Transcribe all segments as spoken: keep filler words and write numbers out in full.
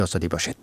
اقتصادی باشید.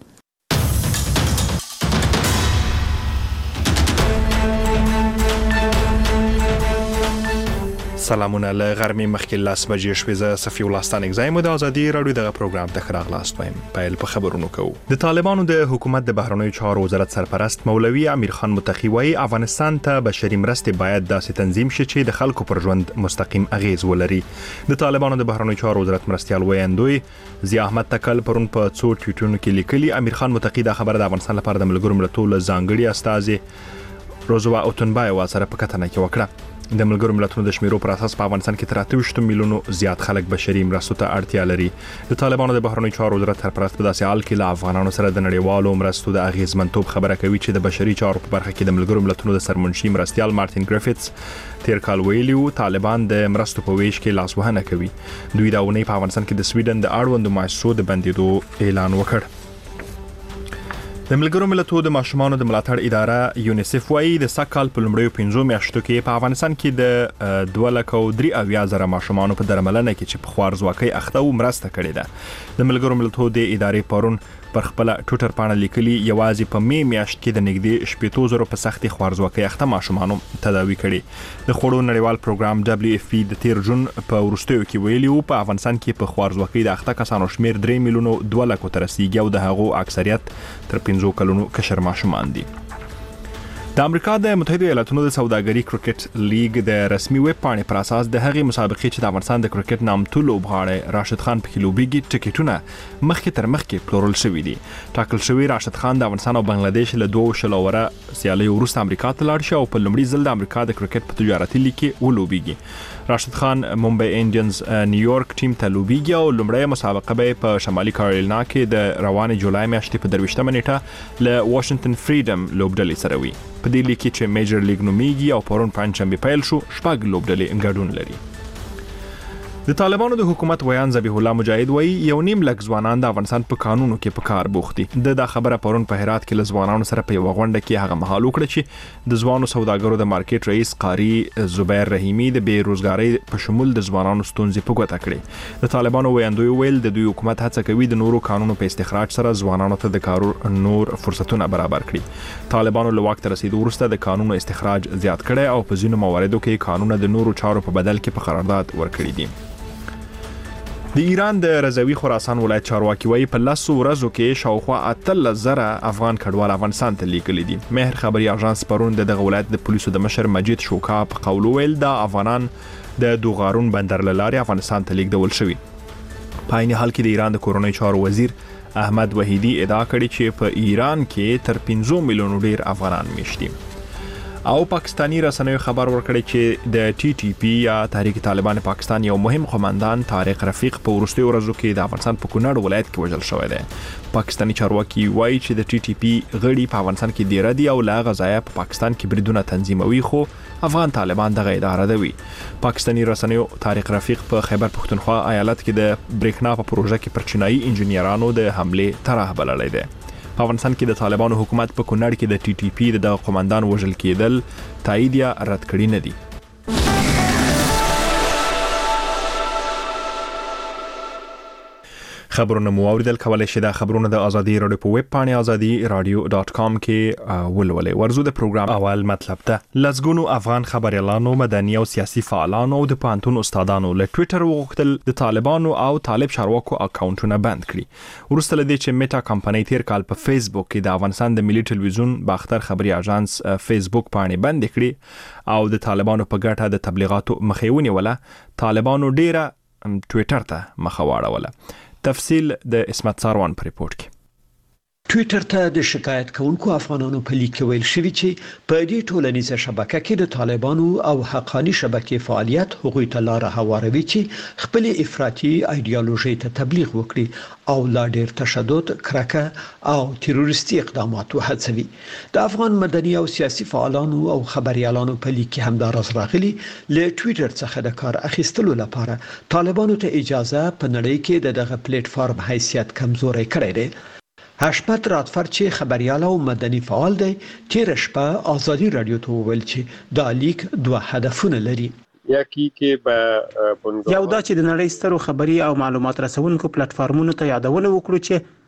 سلامونه له غرمې مخکې لاس بجې شوې زه صفي الله ستانک زایم د ازادي رادیو دغه پروګرام ته راغلاست وایم. پیل په خبرونو کوو. د طالبانو د حکومت د بهرنیو چارو وزارت سرپرست مولوي امیر خان متقی وايي افغانستان ته بشري مرستې باید داسې تنظیم شي چې د خلکو پر ژوند مستقیم اغیز ولري. د طالبانو د بهرنیو چارو وزارت مرستیال ویاندوی ضیا احمد تکل پرون په څو ټویټونو کې لیکلي امیر خان متقی دا خبره د افغانستان لپاره د ملګرو ملتونو ځانګړي استازي روزوا اوتنبای سره په کتنه کې وکړه. د ملګرو ملتونو د شمیرو پر اساس په افغانستان کې تر اته ویشت میلیونو زیات خلک بشري مرستو ته اړتیا لري. د طالبانو د بهرنیو چارو وزارت سرپرست په داسې حال کې له افغانانو سره د نړیوالو مرستو د اغیزمنتوب خبره کوي چې د بشري چارو په برخه کې د ملګرو ملتونو د سرمنشي مرستیال مارټین ګریفټس تیر کال ویلیو طالبان د مرستو په ویش کې لاسوهنه کوي. دوی دا ونی په افغانستان کې د سویډن د اړوندو مؤسسو د بندیدو اعلان وکړ. د ملګرو ملتونو د ماشومانو د ملاتړ اداره یونیسف وايي د سکهال په لومړیو پنځو میاشتو کې په افغانستان کې د دوه لکه او درې اویا زره ماشومانو په درملنه کې چې په خوارځواکۍ اخته و مرسته کړې ده. د ملګرو ملتونو د ادارې پرون پر خپل ټویټر پاڼه لیکلي یوازې په می میاشت کې د نږدې شپږ زره په سختي خوارځواکۍ اخته ماشومانو تداوي کړي. د خوړو نړیوال پروګرام دبليو اف پی د تیر جون په وروستیو کې ویلي و په افغانستان کې په خوارځواکۍ د اخته کسانو شمیر درې میلیونو دوه لکو تر رسیدي او د هغو اکثریت تر پنځو کلونو کشر ماشومان دي. د امریکا د متحده ایالاتونو د سوداګري کرکټ لیگ د رسمي ویب پاڼې پر اساس د هغې مسابقې چې د افغانستان د کرکټ نامتو لوبغاړی راشد خان پکې لوبېږي ټکټونه مخکې تر مخکې پلورل شوي دي. ټاکل شوی راشد خان د افغانستان او بنگلاديش له دوه شلو وره سیالیو وروسته امریکا ته لاړ شي او په لومړي ځل د امریکا د کرکټ په تجارتي لیګ کې ولوبېږي. راشد خان ممبئی انډینز نیویارک ټیم ته لوبېږي او لومړی مسابقه به په شمالي کارولینا کې د روانې جولای میاشتې په درویشتمه نیټه له واشنگټن فریډم لوبډلې سره وي. په دې لیګ کې چې میجر لیګ نومیږي او پرون پنځشنبه پیل شو شپږ لوبډلې ګډون لري. د طالبانو د حکومت ویان ذبیح الله مجاهد وایي یو نیم لک ځوانان د افغانستان په قانونو کې په کار بوخت دي. د دا خبره پرون په هرات کې له ځوانانو سره په یو غونډه کې هغه مهال وکړه چې د ځوانو سوداګرو د مارکیټ رئیس قاری زبیر رحیمی د بیروزګاری په شمول د ځوانانو ستونزې په ګوته کړې. د طالبانو ویاندوی ویل د دوی حکومت هڅه کوي د نورو قانونو په استخراج سره ځوانانو ته د کارو نور فرصتونه برابر کړي. طالبانو له وخت رسیدو وروسته د قانونو استخراج زیات کړي او په ځینو مواردو کې قانون د نورو چارو په بدل کې په قرارداد ورکړي دي. د ایران د رضوي خراسان ولایت چارواکي وايي په لسو ورځو کې شاوخوا اتلس زره افغان کډوال افغانستان ته لیږلي دي. مهر خبري اژانس پرون د دغه ولایت د پولیسو د مشر مجید شوکا په قول ویل دا افغانان د دوغارون بندر لاري افغانستان ته لیږدول شوي. په عین حال کې د ایران د کورونی چارو وزیر احمد وحیدی ادعا کړې چې په ایران کې تر پنځه میلیونو ډیر افغانان میشتي. او پاکستانی رسنیو خبر ورکړی چې د ټي ټي پی یا تحریک طالبان پاکستان یو مهم قوماندان طارق رفیق په ورستي ورځو کې د افغانستان په کونړ ولایت کې وژل شوی دی. پاکستانی چارواکي وایي چې د ټي ټي پی غړي په افغانستان کې ډیر دي او لا غزایا په پاکستان کې بریدونه تنظیموي خو افغان طالبان دغه اداره دوي. پاکستانی رسنیو طارق رفیق په خیبر پختونخوا ایالت کې د بریښنا په پروژه کې پر چینایي انجنیرانو د حمله طرح بللی دی. په افغانستان کې د طالبانو حکومت په کونړ کې د ټي ټي پی د قوماندان وژل کېدل تایید یا رد کړي نه دي. خبرونه مو اوریدل کولای شئ د خبرونه د ازادي رادیو په ویب پاڼه ازادي رادیو ډاټ کام کې ولولئ. ورزو د پروګرام اول مطلب ته لزګونو افغان خبريالانو مدني او سیاسي فعالانو او د پانتون استادانو له ټوئیټر وغوښتل د طالبانو او طالب چارواکو اکاونټونه بند کړي. ورسته لدی چې میټا کمپنۍ تیر کال په فیسبوک کې د افغانستان د ملي ټلویزیون باختر خبري اژانس فیسبوک پاڼه بند کړي او د طالبانو په ګټه د تبلیغاتو مخېونی ولا طالبانو ډیره ټوئیټر ته مخواړه ولا. تفصیل د اسمت ساروان پر ریپورت کې. ټوئیټر ته د شکایت کوونکو افغانانو په لیک ویل شوی چې په دې ټولنیزه شبکه کې د طالبانو او حقانی شبکې فعالیت هغوی ته لار هواروي چې خپل افراطي ایدئولوژي ته تبلیغ وکړي او لا ډیر تشدد، کرکه او تروریستي اقدامات وهڅوي. د افغان مدني او سیاسي فعالانو او خبريالانو په لیک کې هم دا راز راغلي له ټوئیټر څخه د کار اخیستلو لپاره طالبانو ته اجازه په نړۍ کې د دغه پلیټ فارم حیثیت کمزوري کړی دی. هشپت راتفر چې خبريال او مدني فعال دی تیر شپه ازادي رادیو ته ویل چې دا لیک دوه هدفونه لري. یکی کې به یو دا چې د نړۍ سترو خبري او معلومات رسونکو پلیټ فارمونو ته یادونه وکړو چې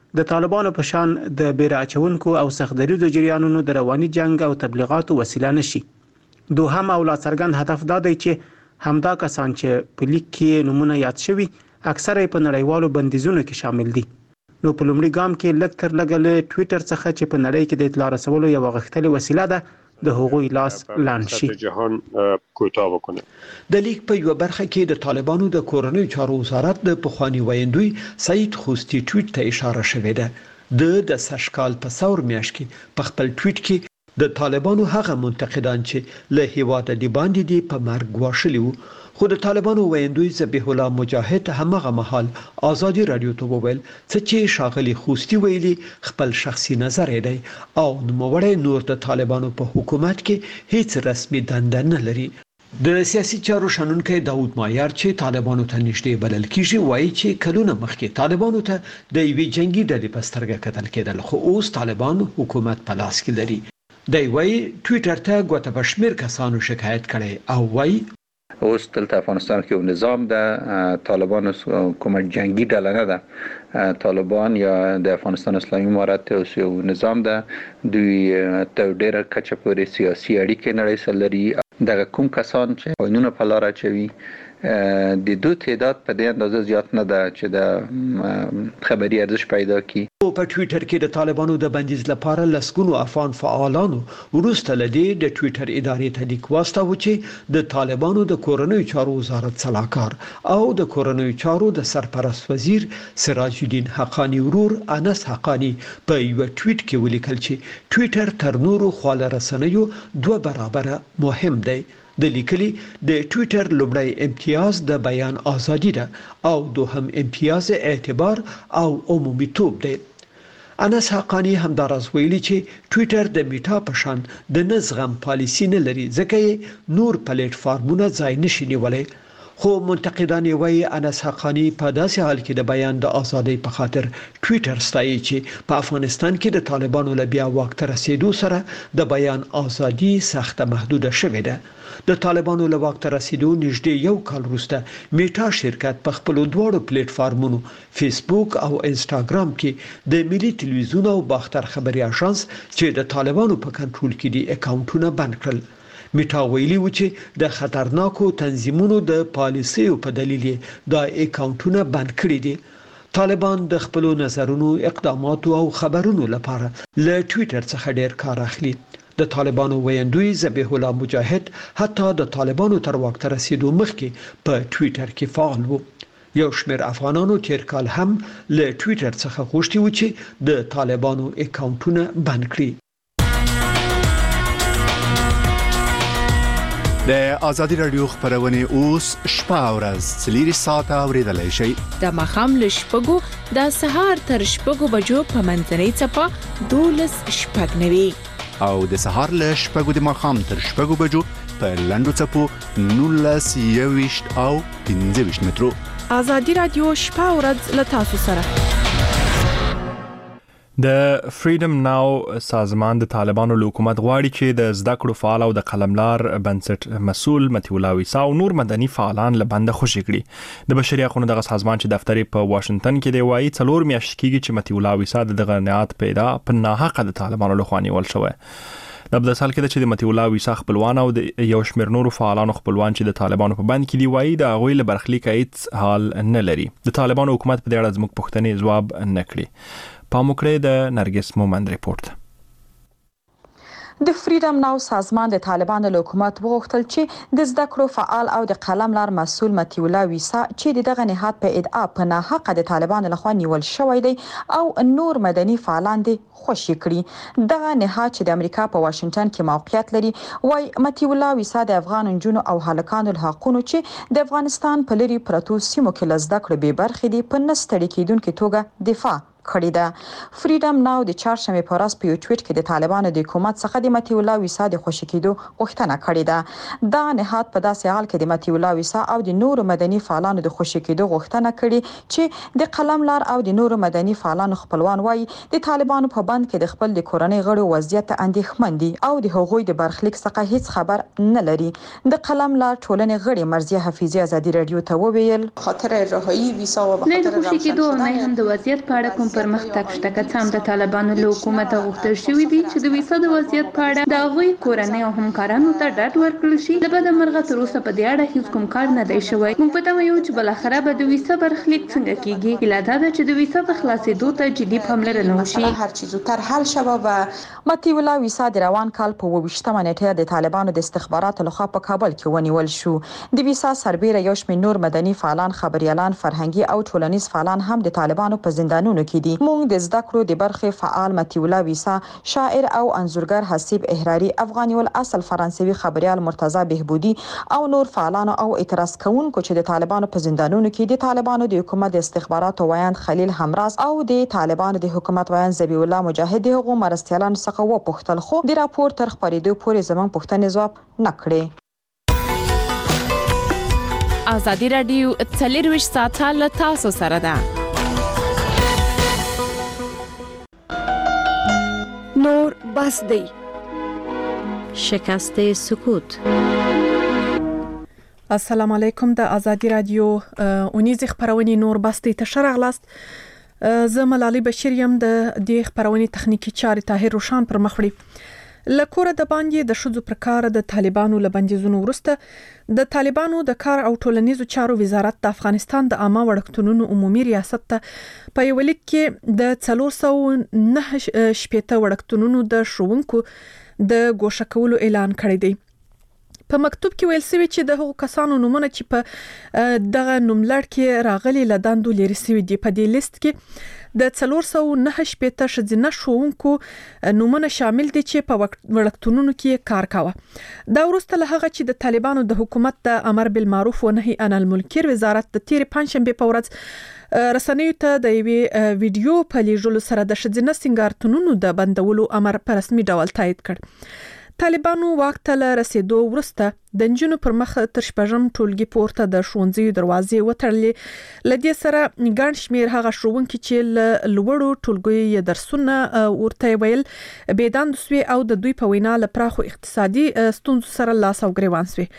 د طالبانو په شان د بیراچونکو او سختدریزو جریانونو د رواني جنگ او تبلیغاتو وسیله نشي. دوهم او لا څرګند هدف دا دی چې همدا کسان چې په لیک کې نمونه یاد شوي اکثره په نړیوالو بندیزونو کې شامل دي. نو په لومړي ګام کې لږ تر لږه له ټویټر څخه چې په نړۍ کې د اطلاع رسولو یو غښتلې وسیله ده د هغوی لاس لاندې شي. جهان کوتاه وکنه. د لیک په یو برخه کې د طالبانو د کورنۍ چارو وزارت د پخوانی ویندوی سعید خوستی ټویټ ته اشاره شوې ده. د د سشکال په څور میاشت کې په خپل ټویټ کې د طالبانو هغه منتقدان چې له هیواده دی باندې دی په مرګ گواښلی وو، خو د طالبانو ویندوی ذبیح الله مجاهد همغه مهال آزادي رادیو ته وویل چې شاغلی خوستی ویلي خپل شخصي نظر دی او نوموړی نور د طالبانو په حکومت کې هیڅ رسمي دنده نه لري. د سیاسي چارو شنونکی داود مایر چې طالبانو ته نږدې بلل کیږي وایي چې کلونه مخکې طالبانو ته د یوې جنگي ډلې په سترګه کتل کېدل، خو اوس طالبان حکومت په لاس کې لري. دی وایي ټویټر ته ګوته بشمیر کسانو شکایت کړي او وایي اوس دلته افغانستان کې یو نظام ده، طالبان کومه جنگي ډله نه ده. طالبان یا د افغانستان اسلامي امارت اوس یو نظام ده، دوی ته ډېره کچه پورې سیاسي اړیکې نړۍ سره لري. دغه کوم کسان چې قانون په لار اچوي د دوی تعداد په دې اندازه زیات نه ده چې د خبري ارزش پیدا کړي. په ټویټر کې د طالبانو د بندیز لپاره لسګونو افغان فعالانو وروسته لدی د ټویټر ادارې ته لیک واستاوه چې د طالبانو د کورنۍ چارو وزارت صلاحکار او د کورنۍ چارو د سرپرست وزیر سراج الدین حقانی ورور انس حقانی په یو ټویټ کې ولیکل چې ټویټر تر نورو خواله رسنیو دوه برابره مهم دی. د لیکلي د ټویټر لومړی امتیاز د بیان ازادي ده او دوهم امتیاز اعتبار او عمومي توب دی. انس حقانی همدارز ویلي چې ټویټر د میټا په شان د نزغم پالیسی نه لري ځکه نور پلیټ فارمونه ځای نشي نیولای. خو منتقدان وایي انس حقانی په داسې حال کې د بیان د ازادۍ په خاطر ټویټر ستایي چې په افغانستان کې د طالبانو له بیا واک ته رسیدو سره د بیان ازادي سخت محدوده شوې ده. د طالبانو له واک ته رسیدو نږدې یو کال وروسته میټا شرکت په خپل دواړو پلیټ فارمونو فیسبوک او انسټاګرام کې د ملي تلویزیون او باختر خبري اژانس چې د طالبانو په کنټرول کې دي اکاونټونه بند کړل. میټا ویلي و چې د خطرناکو تنظیمونو د پالیسیو په دلیل دا اکاونټونه بند کړي دي. طالبان د خپل نظرونو، اقداماتو او خبرونو لپاره له ټویټر څخه ډیر کار اخلي. د طالبانو ویندوی ذبیح الله مجاهد حتی د طالبانو تر واک ته رسیدو مخکې په ټویټر کې فعال وو. یو شمېر افغانانو تیر کال هم له ټویټر څخه غوښتي و چې د طالبانو اکاونټونه بند کړي. د ازادي رادیو خبرونه اوس شپه او ورځ څلور ساعته اوریدلای شئ. د مخام له شپږو د سهار تر شپږو بجو په منځنۍ چپه دولس شپږ نوي او د سهار له شپږو د مخام تر شپږو بجو په لندو چپو نولس یويشت او پنځه ویشت مترو. ازادي رادیو شپه او ورځ له تاسو سره. د فریډم ناو سازمان د طالبانو له حکومت غواړي چې د زده کړو فعال او د قلملار بنسټ مسؤل متي الله ویسا او نور مدني فعالان له بند خوشي کړي. د بشري حقوقو دغه سازمان چې دفتر په واشنگټن کې دی وایي څلور میاشتې کېږي چې متي الله ویسا دغه نهاد پیدا په ناحقه د طالبانو له خوا نیول شوی. د بل سال کې چې د متي الله ویسا خپلوان او د یو شمېر نورو فعالانو خپلوان چې د طالبانو په بند کې دی وایي د هغوی له برخلیک هیڅ حال نه لري. د طالبانو حکومت په دې اړه زموږ پوښتنې ځواب نه کړي. پاموکړه د نرګس مومند ریپورت. د فریډم ناو سازمان د طالبانو له حکومت وغوښتل چې د زده کړو فعال او د قلم لار مسؤل متي الله ویسا چې دغه نهاد په ادعا په ناحقه د طالبانو لخوا نیول شوی دی او نور مدني فعالان دي خوشي کړي. دغه نهاد چې د امریکا په واشنگټن کې موقعیت لري وايي متي الله ویسا د افغان نجونو او هلکانو له حقوقو چې د افغانستان په لري پرتو سیمو کې لزده کړو به برخې دي په نستړي کېدونکو توګه دفاع کړی ده. فریډم ناو د چهارشنبه په ورځ په یو ټویټ کې د طالبانو د حکومت څخه د متي الله ویسا د خوشي کېدو غوښتنه کړې ده. دا نهاد په داسې حال کې د متي الله ویسا او د نورو مدني فعالانو د خوشي کېدو غوښتنه کړې چې د قلم لار او د نورو مدني فعالانو خپلوان وایي د طالبانو په بند کې د خپل د کورنۍ غړو وضعیت اندېښمن دي او د هغوی د برخلیک څخه هیڅ خبر نه لري. د قلم لار ټولنې غړي مرزیه حفیظي ازادي رادیو ته وویل خاطر رهایی ویسا و به خاطر خوشي کېدو نه هم د وضعیت په اړه کوم هم پرمختګ شته که څه هم د طالبانو له حکومته غوښتل شوي دي چې د ویسا د وضعیت په اړه د هغوی کورنۍ او همکارانو ته ډاډ ورکړل شي. د بده مرغه تر اوسه په دې اړه هیڅ کوم کار نه دی شوی. موږ په تمه یو چې بالاخره به د ویسا برخلیک څنګه کیږي. هیله دا ده چې د ویسا د خلاصېدو ته جدي پاملرنه وشي. هر چیز زودتر حل شوه و متي الله ویسا د روان کال په اوویشتمه نیټه د طالبانو د استخباراتو لخوا په کابل کې ونیول شو. د ویسا سربیره یو شمېر نور مدني فعالان، خبريالان، فرهنګي او ټولنیز فعالان هم د طالبانو په زندانونو کې دي. موږ د زده کړو د برخې فعال متي الله ویسا، شاعر او انځورګر حسیب احراری، افغاني الاصل فرانسوي خبريال مرتضی بهبودي او نور فعالان او اعتراض کوونکو چې د طالبانو په زندانونو کې د طالبانو د حکومت د استخباراتو وایند خلیل همراز او د طالبانو د حکومت وایند زبی الله مجاهد د هغو مرستیالانو څخه وپوښتل، خو د راپور تر خپرېدو پورې زموږ پوښتنې ځواب نه کړې. ازادي راډیو څلرویشت ساعته له تاسو سره ده. نور بس دی. شکست سکوت. السلام علیکم. د ازادي راډیو اونیزه خبرونه نور بس دی ته شرغلاست. زه ملالۍ بشیر یم. د دې خبرونه تخنیکی چارې طاهر روشان پر مخ وړي. لکوره د باندې د شذو پر کار د طالبانو له بندیزونو وروسته د طالبانو د کار او ټولنیزو چارو وزارت د افغانستان د عامه وړکتونونو عمومي ریاست ته په یو لیک کې د څلور سوه نهه شپېته وړکتونونو د ښوونکو د ګوښه کولو اعلان کړی دی. په مکتوب کې ویل شوی چې د هغو کسانو نومونه چې په دغه نوملړ کې راغلي له دندو لري شوي دي. په دې لیست کې د څلور سوه نهه شپېته ښځینه ښوونکو نومونه شامل دي چې په وړکتونونو کې کار کاوه. دا وروسته له هغه چې د طالبانو د حکومت د امر بالمعروف و نهي عن المنکر وزارت د تیر پنځشنبه په ورځ رسنیو ته د یوې ویډیو په لیږلو سره د ښځینه سینګارتونونو د بندولو امر په رسمي ډول تایید کړ. طالبانو واک ته له رسیدو وروسته د نجونو پر مخ تر شپږم ټولګي پورته د ښوونځیو دروازې وتړلې. له دې سره ګڼ شمېر هغه ښوونکي چې له لوړو ټولګیو درسونه ورته ویل بې دندې سوي او د دوی په وینا له پراخو اقتصادي ستونزو سره لاس او ګریوان سوي.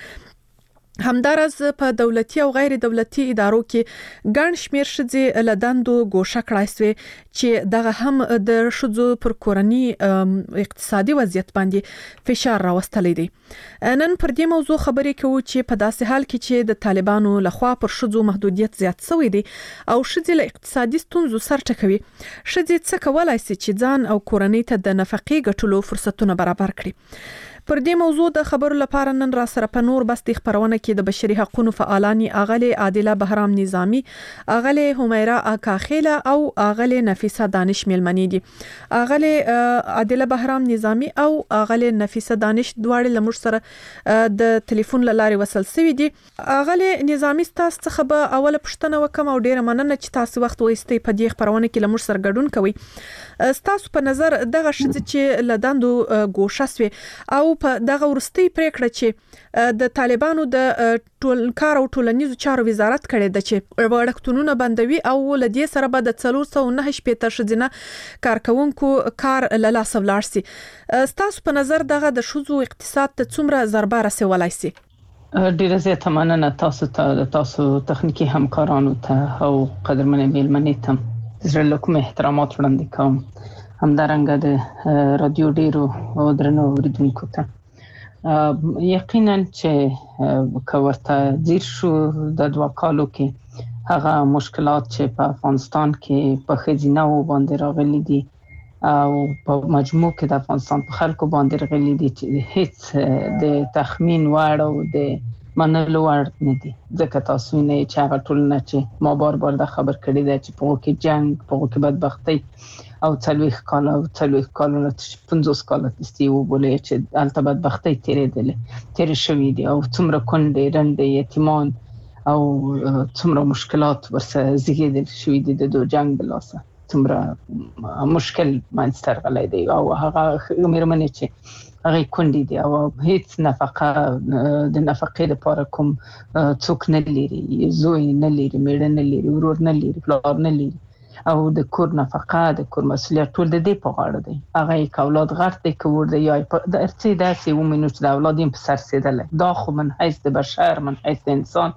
همدارز په دولتي او غیر دولتي ادارو کې ګڼ شمېر ښځې له دندو ګوښه کړای سوې چې دغه هم د ښځو پر کورني اقتصادي وضعیت باندې فشار راوستلی دی. نن پر دې موضوع خبرې کوو چې په داسې حال کې چې د طالبانو لخوا پر ښځو محدودیت زیات شوی دی او ښځې له اقتصادي ستونزو سر ټکوي، ښځې څه کولای شي چې ځان او کورنۍ ته د نفقې ګټلو فرصتونه برابر کړي. پر دې موضوع د خبرو لپاره نن را سره په نور بس د خبرونه کې د بشري حقوقو فعالان اغلی عادله بهرام نظامی، اغلی همیرا اکاخیلا او اغلی نفیسه دانش ملمنی دي. اغلی عادله بهرام نظامی او اغلی نفیسه دانش دواړه لمر سره د ټلیفون لارې وصل شوي دي. اغلی نظامی تاسو څخه به اوله پوښتنه وکم او ډیره مننه چې تاسو وخت وایستئ په دې خبرونه کې لمر سره ګډون کوي. تاسو په نظر دغه ښځې چې له دندو ګوښه سوي او په دغه ورستۍ پریکړه چې د طالبانو د ټول کار او ټولنیزو چارو وزارت کړې ده چې وړکتونونه بندوي او له دې سره به د څلور سوه نهه شپېته ښځینه کارکوونکو کار له لاسه ولاړ سي. ستاسو په نظر دغه د ښځو اقتصاد ته څومره ضربه رسولای سي؟ ډیره زیاته مننه تاسو ته، تاسو تخنیکی همکارانو ته او قدرمنې میلمنې ته زړه له کومې احترامات وړاندې کوم. همدارنګه د رادیو ډیرو او درنو اوریدونکو ته یقینا چې که ورته ځیر شو د دوه کالو کې هغه مشکلات چې په افغانستان کې په ښځینه‌و باندې راغلي دي او په مجموع کې د افغانستان په خلکو باندې راغلي دي چې هیڅ د تخمین وړ او د منلو وړ نه دي. ځکه تاسو وینئ چې هغه ټولنه چې ما بار بار دا خبر کړی دی چې په هغو کې جنګ، په هغو کې بدبختۍ او څلوېښت کاله او څلوېښت کالونه پنځوس کاله دستي وبولئ چې هلته بدبختۍ تېرېدلې تېرې شوي دي او څومره کونډې، ړندې، یتیمان او څومره مشکلات ورسره زیږېدل شوي دي د دو جنګ د لاسه. څومره مشکل منځته راغلی دی او هغه مېرمنې چې هغه کونډې دي او هیڅ نفقه د نفقې لپاره کوم څوک نه لري، زوی نه لري، میړه نه لري، ورور نه لري، پلار نه لري او د کور نفقه، د کور مسؤلیت ټول د دې په غاړه دی. هغه یې که اولاد غټ دی که ور دی یا د ارڅې داسې ومینو چې د اولاد یې په سر رسېدلی. دا خو من حیث د بشر، من حیث د انسان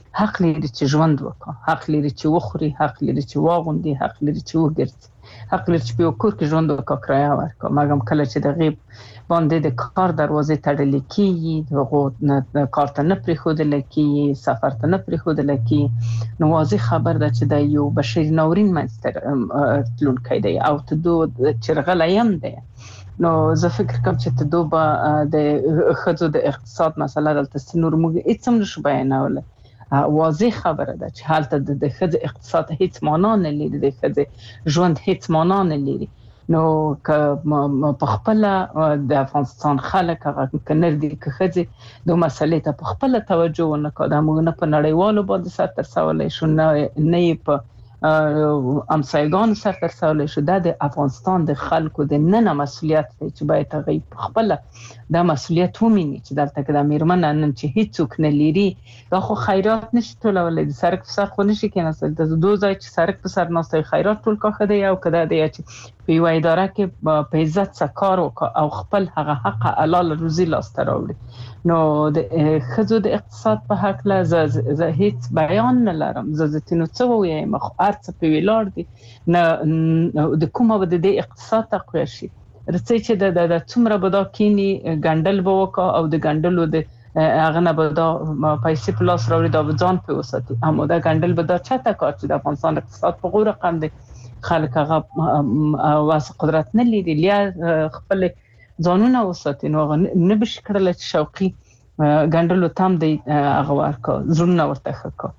حق لري چې ژوند وکړي، حق لري چې وخوري، حق لري چې واغوندي، حق لري چې وګرځي، حق لري چې په کور کې ژوند وکړي، کرایه ورکړي. مګم کله چې د غیب باندې د کار دروازې تړل کیږي، دغه کار ته نه پریښودل کیږي، سفر ته نه پریښودل کیږي، نو واضح خبر ده چې د یو بشري ناورین منځته تلونکی دی او تدو چرغلی هم دی. نو زه فکر کوم چې تدو به د ښځو د اقتصاد مسله دلته نور موږ هیڅ هم نشو بیانولی. واضح خبره ده چې هلته د ښځې اقتصاد هیڅ معنا نه لري، د ښځې ژوند هیڅ معنا نه لري. نو که په خپل د افغانستان خلک هغه کنر دي که ښځې د مسلې ته په خپل توجه ونه کړي، دا موږ نه په نړیوالو باندې سر ترڅولی شو، نه یې په امسایګانو سر ترڅولی شو. دا د افغانستان د خلکو د ننه مسؤلیت دی چې باید هغوی په خپله دا مسؤلیت ومیني چې دلته که د میرمنه نن چې هیڅوک نه لري، دا خو خیرات نشي ټولولی، د سرک په سر خو نشي کېناستلی. د دو ځای چې سرک په سر ناستی خیرات ټول کاښه دی، او که دا دی چې په یوه اداره کې په عزت څه کار وکړه او خپل هغه حق حلال روزي لاسته راوړي. نو د ښځو د اقتصاد په هکله زه هیڅ بیان نه لرم. زه ځینې څه ووایم، خو هر څه په ولاړ دي، نه د کومه به د دې اقتصاد تقویه شي. رڅی چې د څومره به دا کینی ګنډل به وکړه او د ګنډلو د هغه نه به دا پیسې په لاس راوړي، دا به ځان پرې وساتي. اما دا ګنډل به دا چاته کار چې د افغانستان اقتصاد په غوره رقم دی، خلک هغه واسه قدرت نه لري، لیا خپل ځانونه وساتي. نو هغه نه به شي کړلی چې شوقي ګنډلو تم دی هغه ورکړه، زړونه ورته ښه کړه.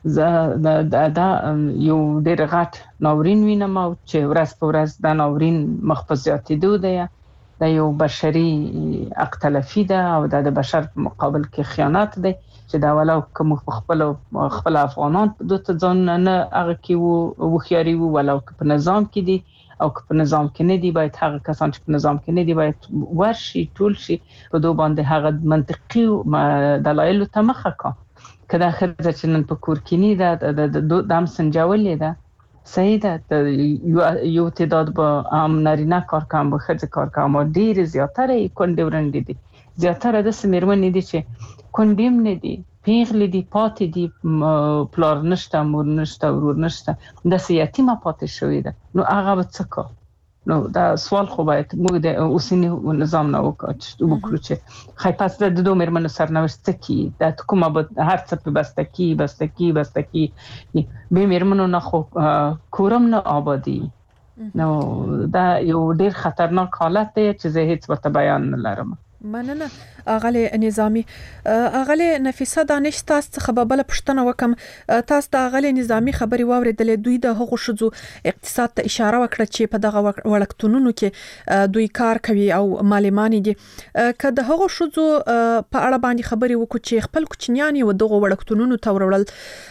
زه دا یو ډېر غټ ناورین وینم او چې ورځ په ورځ دا ناورین مخ په زیاتېدو دی. دا یو بشري حق تلفي ده او دا د بشر په مقابل کې خیانت دی چې دا ولو که موږ په خپل خپل افغانان په دوه ځانونه نه هغه کې وخیاري وو، ولو که په نظام کې دي او که په نظام کې نه دي، باید هغه کسان چې په نظام کې نه دي باید ورشي ټول شي په دوه باندې هغه منطقي دلایلو ته مخه کا. که دا ښځه چې نن په کور کې نه ده د هم سنجولې ده، صحیح ده، یو تعداد به هم نارینه کار کوم به ښځې کار کوم، او ډېرې زیاتره یې کونډې ورندې دي. زیاتره داسې مېرمنې دي چې کونډې هم نه دي، پیغلې دي، پاتې دي، پلار نشته، مور نشته، ورور نشته، داسې یتیمه پاتې شوې ده. نو هغه به څه کوي؟ نو دا سوال خو باید موږ د اوسني نظام نه وکړو چې خی پس د دوه مېرمنو سرنوشت څه کیږي، دا کومه به هر څه په بسته کیږي بسته کیږي بسته کیږي، بې مېرمنو نه خو کورم نه آبادي. نو دا یو ډېر خطرناک حالت دی چې زه هیڅ ورته بیان نه لرم. مننه اغلی نظامی. اغلی نفیسه دانش تاسو څخه به بل پښتنه وکم، تاسو د اغلی نظامی خبري واوریدلې، دوی د هغو شذو اقتصاد ته اشاره وکړه چې په دغه وړکتونونو کې دوی کار کوي او مالمانی دي. که د هغو شذو په اړه باندې خبري وکړو چې خپل کوچنیان یو دغه وړکتونونو ته وروړل،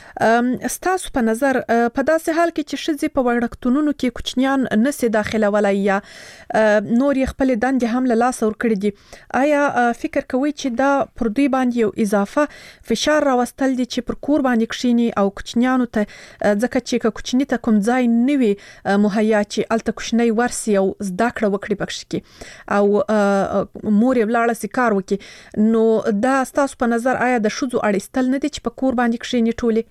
ستاسو په نظر په داسې حال کې چې ښځې په وړکتونونو کې کوچنیان نسي داخله ولای یا نور یې خپل دندې هم له لاسه ورکړي دي، آیا فکر کوي چې دا پر دوی باندې یو اضافه فشار راوستل دي چې پر کور باندې کښینی او کوچنیانو ته، ځکه چې که کوچنی ته کوم ځای نه وي مهیا چې الته کوچنی ورسي او زده کړه وکړي پکښ کې او مور یې ولاړه سي کار وکړي، نو دا ستاسو په نظر آیا د ښځو اړیستل نه دي چې په کور باندې کښینی ټولې؟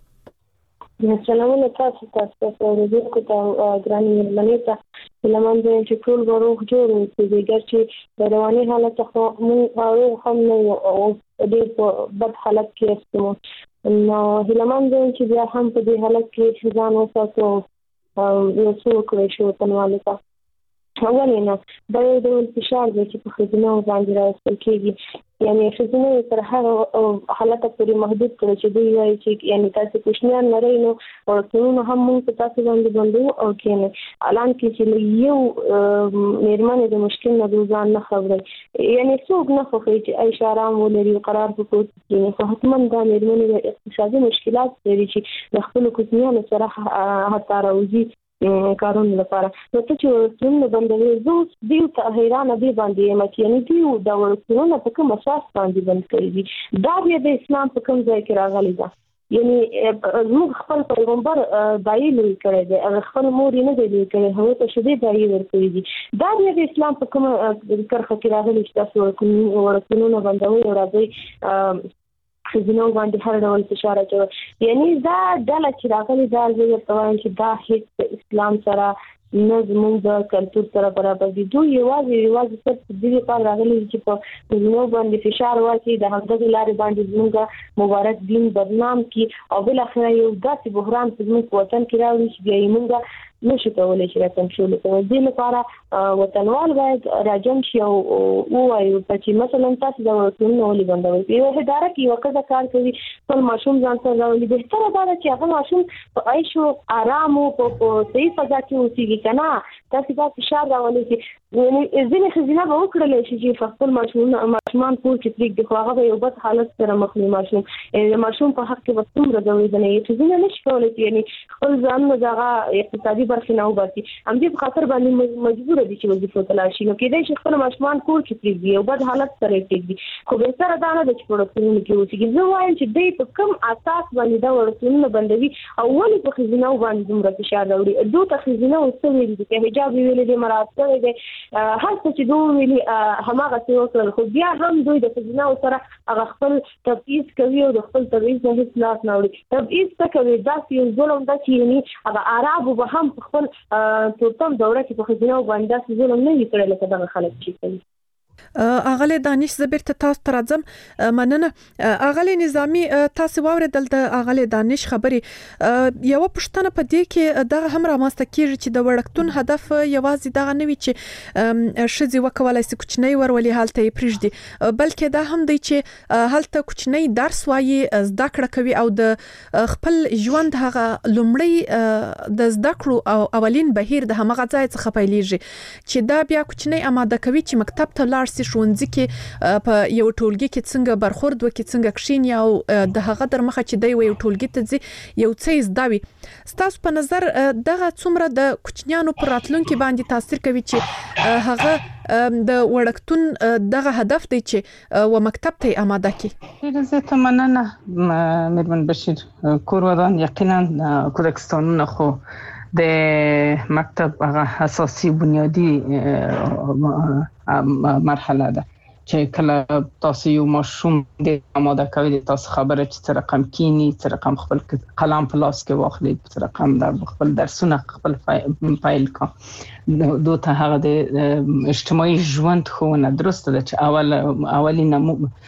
سلامونه تاسو ته اوریدونکو ته ګرانې مېرمنې ته لمن زه چې ټول به روغ جوړ اوسي، ګر چې د رواني حالت څخه موږ روغ هم نه یو او ډېر په بد حالت کې استمو. نو هیلمن زه چې بیا هم په دې حالت کې ځان وساتو یو څه وکړی شي وطنوالو ته. ولې نه دا یو ډول فشار دی چې په ښځینه باندې راوستل کېږي، یعنې ښځینه تر هغه حالته پورې محدود کړي چې دوی وایي چې یعنې تاسې کوچنیان لرئ نو وړکتونونه هم موږ په تاسې باندې بندوو او کښېنئ. الان کې چې له یو مېرمنې د مشکل نه دوی ځان نه خبروي، یعنې څوک نه خوښوي چې عیش آرام ولري قرار په کور کې کښېني، خو حتما دا مېرمنې د اقتصادي مشکلات لري چې د خپلو کوچنیانو سره حتی راوځي کارونو لپاره. نو ته چې ورکتونونه بندوي، زه اوس دیو ته حیرانه دې باندې یم چې یعنې دیو دا ورکتونونه په کوم اساس باندې بند کړي دي؟ دا بیا د اسلام په کوم ځای کې راغلی ده؟ یعنې زموږ خپل پیغمبر دایي لوی کړی دی، هغه خپل مور یې نه دی لوی کړی، هغوی ته شیدې دایي ورکړي دي. دا بیا د اسلام په کومه کرښه کې راغلی چې تاسو ورکتونونه بندوئ او راځئ خزینه باندې هر ډول فشار اچوي. یعنی دا ډله چې راغلي دا زه وایم چې دا هیڅ اسلام سره نه زموږ د کلتور سره برابر دي. دوی یوازې یوازې صرف د دې لپاره راغلي چې په خزینو باندې فشار واچي، د همدغې لارې باندې زموږ مبارک دین بدنام کړي او بل اخر یو داسې بحران په زموږ وطن کې راوړي چې بیا یې موږ نشو کولی چې را کنټرول کړو. دې لپاره وطنوال باید راجم شي او ووایو چې مثلا تاسو د وطنونو ولې بندوي. په یو اداره کې یو ښځه کار کوي، خپل ماشوم ځان سره راولي، بهتره دا ده چې هغه ماشوم په عیش او آرام او په صحیح فضا کې اوسېږي که نه تاسې دا فشار راولي چې یعنې ځینې ښځینه به وکړلی شي چې خپل ماشومان کور کې پرېږدي، خو هغه به یو بد حالت سره مخ وي. ماشوم د ماشوم په حق کې به څومره ځورېدنه وي. ښځینه نه شي کولی چې یعنې خپل ځانونه د هغه اقتصادي برخې نه وباسي، همدې په خاطر باندې مجبوره دي چې وظیفو ته لاړ شي. نو کېدای شي خپل ماشومان کور کې پرېږدي، یو بد حالت سره یې پرېږدي، خو بهتره دا نه ده چې په وړکتونونو کې اوسېږي. زه وایم چې دوی په کوم اساس باندې دا وړکتونونه بندوي او ولې په ښځینهو باندې دومره فشار راوړي. دوی ته ښځینه څه ویلي دي، که حجاب یې ویلی دی، مراعات شوی دی، هر څه چې دوی ویلي هماغسې وکړل، خو بیا هم دوی د ښځینهو سره هغه خپل تبعیض کوي او د خپل تبعیض نه هېڅ لاس نه وړي. تبعیض څه کوي؟ داسې یو ظلم ده چې یعنې هغه عربو به هم په خپل تورتم دوره کې په ښځینهو باندې داسې ظلم نه وي کړی لکه دغه خلک چې کوي. اغلی دانش زه بیرته تاسو ته راځم. مننه اغلی نظامی، تاسو واوریدل د اغلی دانش خبرې. یو پښتنه په دې کې دغه هم رامنځته کیږي چې د وړکتون هدف یوازې دغه نه وي چې ښځې وکولای شي کوچنی ورولي هلته یې پرېږدي، بلکې دا هم دی چې هلته کوچنی درس وایي، زده کړه کوي او د خپل ژوند هغه لومړی د زده کړو او اولین بهیر د همغه ځای څخه پیلېږي چې دا بیا کوچنی آماده کوي چې مکتب ته لاړ شي، ښوونځي کې په یو ټولګي کې څنګه برخورد وکړي، څنګه کښیني او د هغه در مخه چې دی یو ټولګي ته ځي یو څه زده وي. ستاسو په نظر دغه څومره د کوچنیانو پر راتلونکي باندې تاثیر کوي چې هغه د وړکتون دغه هدف دی چې و مکتب ته آماده کړي؟ زه ته مننه میرمن بشیر. کور ودان یقینا کودکستانونه خو د مکتب هغه اساسي بنیادی مرحله ده چې کله تاسو یو ماشوم د آماده کوي، د تاسو خبره چې څه رقم کینی، څه رقم خپل قلم په لاس کې واخلي، څه رقم د خپل درسونه خپل فایل کا دوه ته هغه د اجتماعي ژوند ښوونه درسته ده چې اول اولینه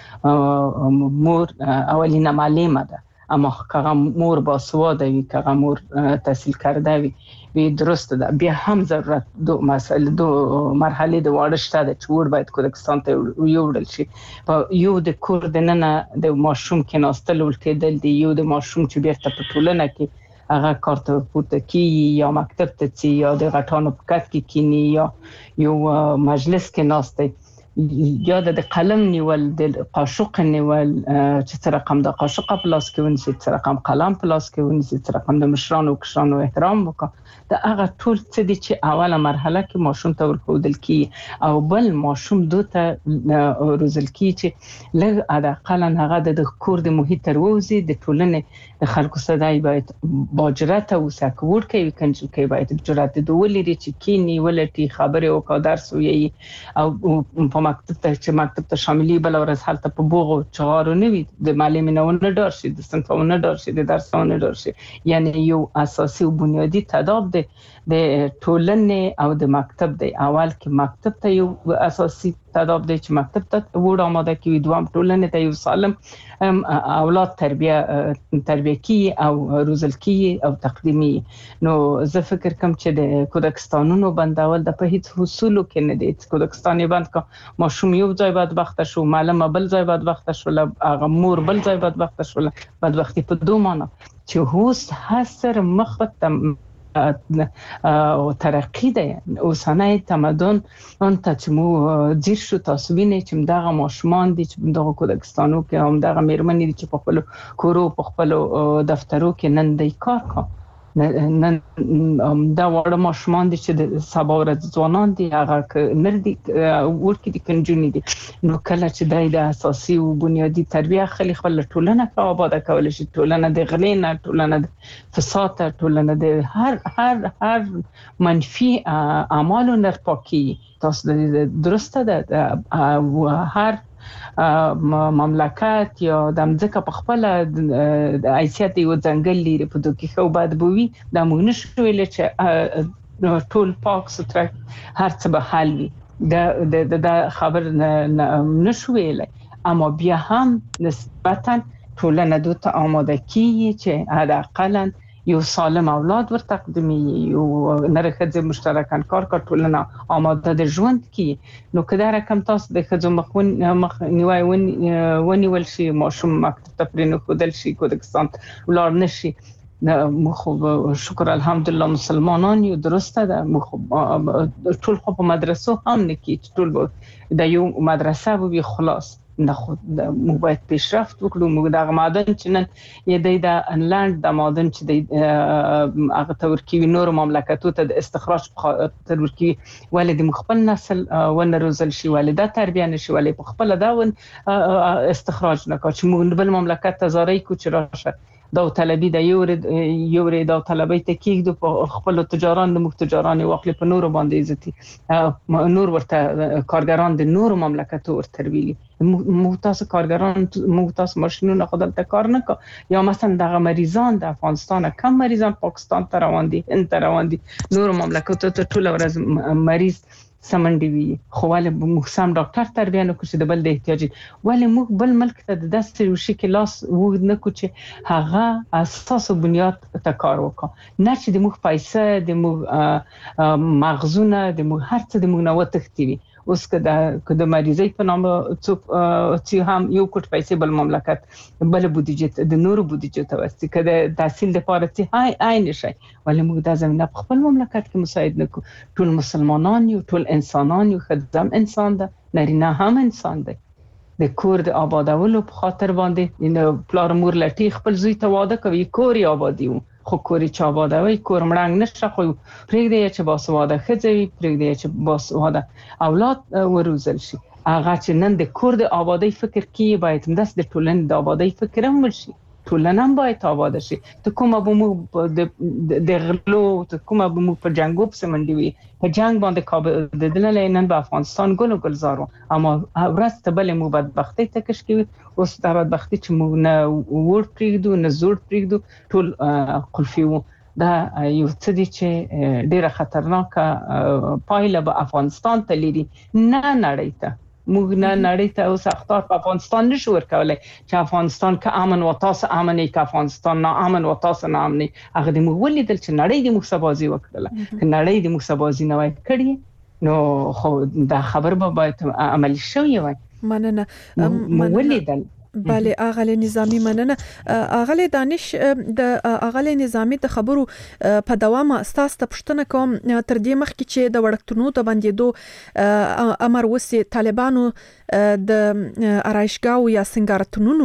مور اولینه معلمه ده، اما که مور باسواده وي، که مور تحصیل کرده وي وی درسته ده. بیا هم ضرورت دو مسئله دو مرحله د واړه شته ده چې ور باید کودکستان ته یوړل شي. په یو د کور د ننه د ماشوم کې ناستل ولکېدل دی، یو د ماشوم چې بیرته په ټولنه کې هغه کار ته پورته کیږي یا مکتب ته ځي یا د غټانو په کټ کې کینی یا یو مجلس کې ناسته یا د قلم نیول، د قاشق نیول، چې څه رقم د قاشق په لاس کې ونیسي، څه رقم قلم په لاس کې ونیسي، څه رقم د مشرانو کشرانو احترام وکړي. دا هغه ټول څه دي چې اوله مرحله کې ماشوم ته ورکول کیږي او بل ماشوم دوته روزل کیږي چې لږ اقل هغه د کور د محیط تر ووزي، د ټولنې د خلکو صداي باید باجرته او سکور کوي، کنجل کوي باید جرأت دولي چې کینی ولټي خبره او کا درس وي او په مکتب ته چې مکتب ته شاملي بل ورځ حالت په بوغو چغارو نه وي، د معلمینونه ډار شي، د صنفونه ډار شي، د درسونه ډار شي. یعنی یو اساسي او بنیادی تضاد دی د ټولنې او د مکتب دی. اول کې مکتب ته یو اساسي تضاد دی چې مکتب ته وړ آماده کوي، دوام ټولنې ته یو سالم اولاد تربیه تربیه کی او روزل کی او تقدیمی. نو زه فکر کوم چې د کودکستانونو بندول د په هیڅ حصولو کې نه دی. کودکستان بند کا ماشوم یو ځای بدبخت شو، معلم بل ځای بدبخت شو، هغه مور بل ځای بدبخت شو. بدبختی په دوه معنی چې هوس حسر مخته او ترقی ده اوسنۍ تمدن اون ته چې مو ځیر شو. تاسو وینئ چې دغه ماشومان دي چې دغه کودکستانو کې هم دغه میرمنې دي چې په خپل کورو په خپل دفترو کې نن د کار کا نن دا وړه ماشومان دي چې د سبا ورځ ځوانان دي، هغه نردي ورکې دي کنجونی دي. نو کله چې د اساسي او بنیادی تربیه خلی خپل ټولنه په آباد کول شي، ټولنه د غلې نه، ټولنه د فساد، ټولنه د هر هر هر منفي اعمالو نه پاکي. تاسو د درسته ده هر مملکت یا د مځکه په خپل د حیثیت یو ځنګل لري په دوی کې خو بعد بوي د موږ نشو ویل چې ټول پاک ستر هر څه به حل وي د د خبر نشو ویل اما بیا هم نسبتا ټولنه دوی ته آماده کیږي چې حداقل یو سالم اولاد ور تقدیمي یو نرخه مشترکاً کار کار ټولنه آماده د ژوند کی نو کله رقم تاسو د خځو مخون مخ نیوي ونی ول شي ماشوم مکتب ته پرې نه خدل شي کوډکستان ولر نشي مخ شکر الحمدلله مسلمانان یو درسته ده مخ ټول خو په مدرسو هم نه کی ټول د یو مدرسه وي خلاص نه خود مو باید پیشرفت وکړو موږ د مادن چې نن یې د انلاند د مادن چې د هغه تورکی نور مملکتو ته د استخراج تورکی ولې د مخبل نسل ونه روزل شي ولې د تربیه نشي ولې په خپل دا استخراج نه کا چې موږ بل مملکت ته زاري کو چې راشه دا طلبي د یو یو دا طلبي ته کېږي په خپل تجاران د مختجران واقع په نور باندې عزتي نور ورته کارګران د نور مملکتو ورته ویلي مختاس کارګران مختاس ماشینونه خدای ته کار نه کا یا مثلا د مریضان د افغانستان کم مریضان پاکستان ته روان دي ان ته روان دي نور مملکتو ته ټول ورځ مریض سمندي وي خو ولې موږ سم ډاکټر تربیه نه کوو د بل د احتیاج ولې موږ بل ملک ته د داسې وشي کې لاس وګد نه کوو چې هغه اساس او بنیاد ته کار وکړو نه چې د موږ پیسې د موږ مغزونه د موږ هر څه د موږ نه وتښتي اوس کدا کدا مریضي په نامه چې هم یو کوټ پیسې بل مملکت بل بودیجه د نور بودیجه ته وستي کدا تحصیل د پاره چې هاي عین شي ولې موږ د زمينه په خپل مملکت کې مساعد نکو ټول مسلمانان یو ټول انسانان یو خدام انسان ده نارینه هم انسان ده د کور د آبادولو په خاطر باندې ان پلار مور لټي خپل زوی ته واده کوي کور آبادیو خو کوري چا آبادوي کور مړنګ نشه خو پرېږدي چې باسواده خځوي پرېږدي چې باسواده اولاد وروزل شي هغه چې نن د کور د آبادی فکر کوي باید هم د ټولنې د آبادی فکر هم وشي ټولنه هم باید آباد شي ته کومه به مو د غلو ته کومه به مو په جنگو په سمندي وي په جنگ باندې کابل د دلته نن په افغانستان ګل ګلزارو اما ورسته بل مو بدبختی ته کش کوي اوس د بدبختی چې مو نه ور پریږدو نه زور پریږدو ټول قلفي وو دا یو څه دي چې ډیره خطرناکه پایله به افغانستان ته لري نه نړۍ ته موږ نه نړۍ ته اوس اختار په افغانستان نشو ورکولای چې افغانستان که امن و تاسو امني که افغانستان نه امن و تاسو نه امني هغه د موږ ولیدل چې نړۍ د موږ سبازي وکړه که نړۍ د موږ سبازي نه وای کړی نو خو دا خبر به باید عملی شوی وای مننه موږ ولیدل بله اغله نظامی مننه اغله دانش د اغله نظامی د خبرو په دوام استاس ته پښتنه کوم تر دې مخکې چې د وړکتونو ته باندې دو امر وسی طالبانو د ارایشګاو یا سنگارتونونو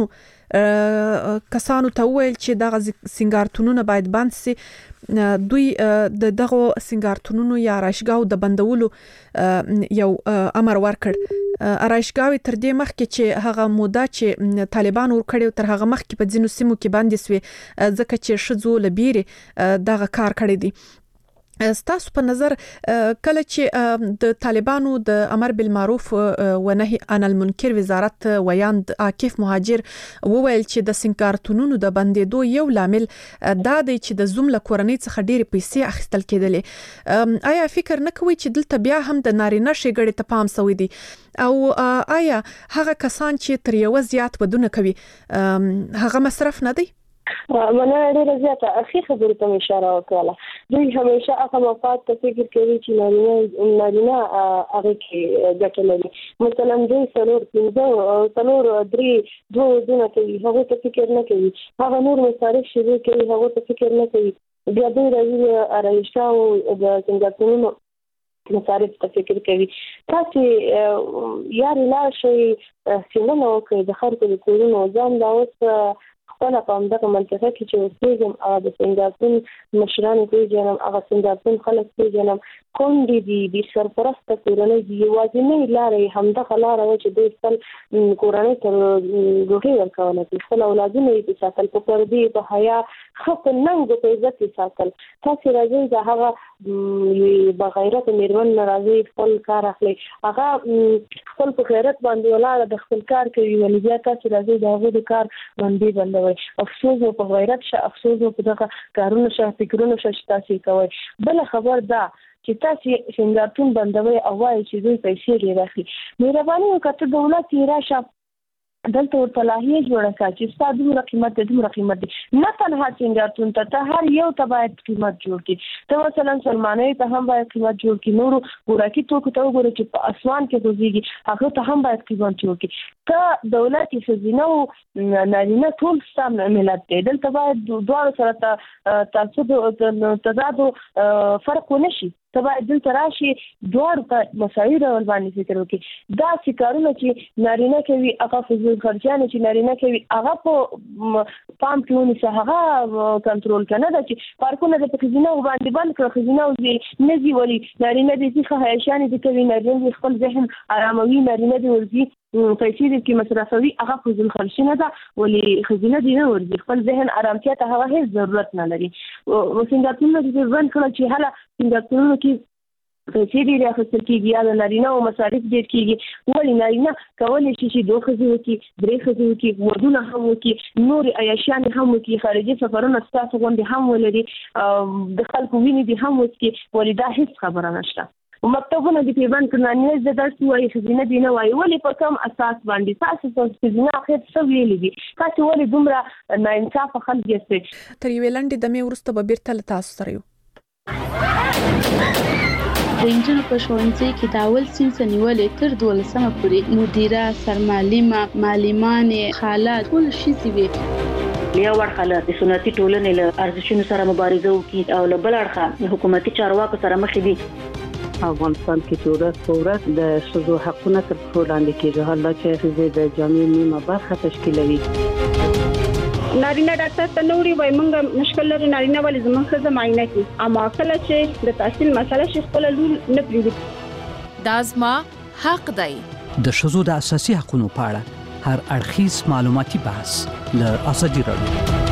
کسانو ته ویل چې دغه سنگارتونونه باید بند سي دوی د دغه سنگارتونونو یا ارایشګاو د بندولو یو امر ورکړ ارایشګاوي تر دې مخکې چې هغه موده چې طالبان ورکړي تر هغه مخکې په ځینو سیمو کې باندې سوي ځکه چې شذو لبيري دغه کار کړی دی ستاسو په نظر کله چې د طالبانو د امر بالمعروف و نهي عن المنکر وزارت ویاند عاکف مهاجر وویل چې د سنگارتونونو د بندیدو یو لامل دا دی چې د زوم له کورنۍ څخه ډېرې پیسې اخیستل کېدلې آیا فکر نه کوي چې دلته بیا هم د نارینه شګړې ته پام سوی دی او آیا هغه کسان چې تر یو زیات ودونه کوي هغه مصرف نه دی مننه ډیره زیاته اخی خبرې ته اشاره وکړه دوی همیشه هغه مفاد ته فکر کوي چې نارینه نارینه هغه کې ګټه لري مثلا دوی څلور پنځه څلور درې دوه ځونه کوي هغه ته فکر نه کوي هغه نور مصارف شروع کوي هغه ته فکر نه کوي بیا دوی راځي ارایشاو د سنگارتونونو مصارف ته فکر کوي تاسو یاري لا شي سیمه کوي د خلکو د کورونو ځان دا اوس خپل په همدغه منطقه کې چې اوسېږم هغه د سنگارتون مشران پیژنم هغه سنگارتون خلک پیژنم کونډې دي د سرپرسته کورنۍ دي یوازینۍ لارې همدغه لاره وه چې دوی خپل کورنۍ ته ډوډۍ ورکوله چې خپل اولادونه یې ساتل په پردې په حیا ښه په ننګ په عزت یې ساتل. تاسې راځئ د هغه بغیرته مېرمن نه راځئ خپل کار اخلئ هغه خپل په غیرت باندې ولاړه د خپل کار کوي ولې بیا تاسې راځئ د هغوی د کار باندې بندوئ. افسوس و په غیرت شه افسوس و په دغه کارونه شه فکرونه شه چې تاسې کوئ. بله خبر دا چې تاسې سینګارتون بندوئ او وایئ چې دوی پیسې ډېر اخلي. مهرباني وکړه ته دولت یې راشه دلته ورته لایحه جوړه کړه چې ستا دومره قیمت دی دومره قیمت دی. نه تنها سینګارتون ته ته هر یو ته باید قیمت جوړ کړي. ته مثلا سلمانۍ ته هم باید قیمت جوړ کړي. نورو خوراکي توکو ته وګوره چې په اسمان کې خوځېږي هغه ته هم باید قیمت جوړ کړي. ته دولت یې ښځینه او نارینه ټول ستا ملت دی. دلته باید دواړو سره تعصب تضاد فرق ونه شي. ته باید دلته راشي دواړو ته مساوي ډول باندې فکر وکړي. داسې کارونه چې نارینه کوي هغه فضول خرچیانې چې نارینه کوي هغه په پام کې ونیسه هغه کنټرول کړه. نه ده چې پارکونه د په ښځینه باندې بند کړه ښځینه وځي نه ځي ولي نارینه دې ځي ښه هیشانې دې کوي نارینه دې خپل ذهن اراموي نارینه دې ورځي پیسې دې کې مصرفوي هغه فضول خرچي نه ده ولې ښځینه دې نه ورځي خپل ذهن ارامتیا ته هغه هېڅ ضرورت نه لري. سینګارتونونه دې بند کړه چې هله سینګارتونونو کې پیسې ډېرې اخیستل کېږي یا د نارینه او مصارف ډېر کېږي. ولې نارینه کولی شي چې دوه ښځې وکړي درې ښځې وکړي ودونه هم وکړي نورې عیاشیانې هم وکړي خارجي سفرونه ستاسو غوندې هم ولري د خلکو وینې دې هم وڅکي ولې دا هېڅ خبره نشته. مکتبونه دې پیبند کړه نارینه زده درس ووایي ښځینه دې نه وایي. ولې په کوم اساس باندې تاسو ښځینه اخر څه ویلي دي تاسو ولې دومره ناانصافه خلک یاستئ. تر یوې لنډې دمې وروسته به بیرته له تاسو سره یو. د انجونو په ښوونځي کې د اول صنف نیولې تر دولسمه پورې مدیره سرمعلمه معلمانې خالات ټول ښځې وې. یو اړخه له سنتي ټولنې له ارزښتونو سره مبارزه وکړي او له بل اړخه حکومتي چارواکو سره مخ دي. افغانستان کې چې ورځ په ورځ د ښځو حقونه تر پښو لاندې کېږي حالا چې ښځې د جامعې نیمه برخه تشکیلوي. نارینه ډاکټر ته نوړي وای مونږ مشکل لري نارینه ولې زموږ ښځه معاینه کوي اما کله چې د تحصیل مسله شي خپل لور نه پریږدي. دا زما حق دی. د ښځو د اساسي حقوقو په اړه هر اړخیز معلوماتي بحث له ازادي راډیو.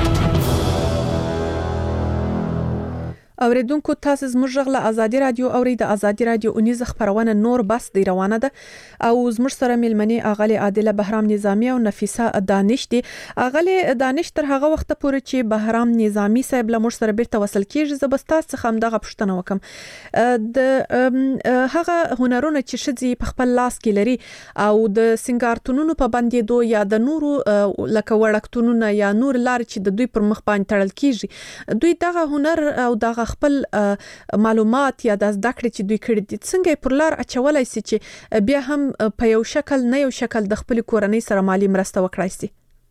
اوریدونکو تاسو زموږ غږ له ازادي رادیو اوري د ازادي رادیو اونیز خبرونه نور بس دی روانه ده او زموږ سره ملمنې اغلی عادله بهرام نظامی او نفیسه دانش دي. اغلی دانش تر هغه وخت پورې چې بهرام نظامی صاحب له موږ سره بیرته وصل کیږي زبستا څخه هم دغه پښتنه وکم د هغه هنرونه چې شذي په خپل لاس کې لري او د سنگارتونونو په بندیدو یا د نورو لکه وړکتونونو یا نور لار چې د دوی پر مخ باندې تړل کیږي دوی دغه هنر او دغه خپل معلومات یا د زده کړې چې دوی کړي دي څنګه پر لار اچولای سي چې بیا هم په یو شکل نه یو شکل د خپل کورنۍ سره مالی مرسته وکړای سي.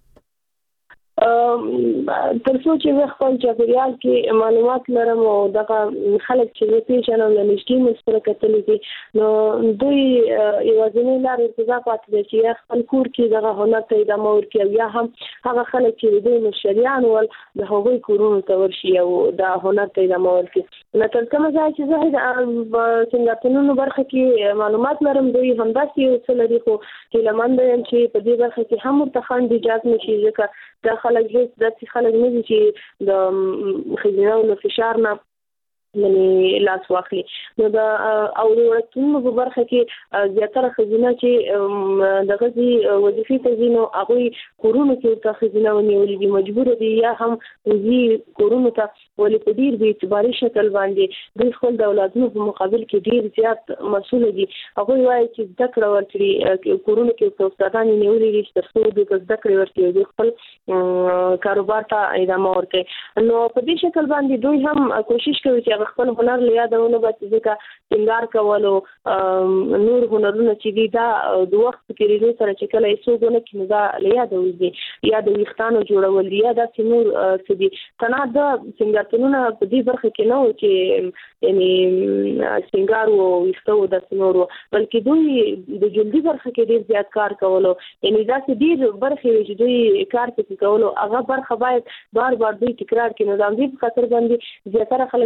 تر څو چې خپل چاپیریال کې معلومات لرم او دغه خلک چې پیژنم له نږدې مسره کتلې دي نو دوی یوازینی لار ارتضا پاتې دي چې خپل کور کې دغه هنر ته ادامه ورکړي یا هم هغه خلک چې د مشریان ول د هغوی کورونو ته ورشي او د هنر ته ادامه ورکړي. نو تر کومه ځای چې زه د څنګه برخه کې معلومات لرم دوی هم داسې یو څه لري خو هیلهمند یم چې په دې برخه کې هم ورته خنډ ایجاد نشي ځکه دا خلک هیڅ داسې خلک نه دي چې د ښځینه له فشار نه یعنی لاس واخلي. نو دا او د وړتونو په برخه کې زیاتره ښځینه چې دغه دي وظیفې ته ځي نو هغوی کورونو کې ورته ښځینه ونیولې دي مجبوره دي یا هم ځي کورونو ته ولې په ډېر بې اعتباري شکل باندې دوی خپل د اولادونو په مقابل کې ډېر زیات مسؤله دي. هغوی وایي چې زده کړه ورکړي کورونو کې ورته استادانې نیولې دي چې تر څو دوی ته زده کړې ورکړي دوی خپل کاروبار ته ادامه ورکړي. نو په دې شکل باندې دوی هم کوشش کوي چې خپل هنر له یادونه باندې ځکه سنگار کولو نور هنرونه چې دي دا د وخت کې لري سره چې کله یې څوګونه کې دا له یادوي یا د ویښتانو جوړول یا د نور څه دي تنه د سنگارتونونه په دې برخه کې نه و چې یعنی سنگار او ویښتو د نورو بلکې دوی د جلدي برخه کې ډیر زیات کار کولو یعنی دا چې ډیر برخه چې دوی کار کوي کولو هغه برخه باید بار بار دوی تکرار کړي. نو د دې په خاطر باندې زیاتره خلک چې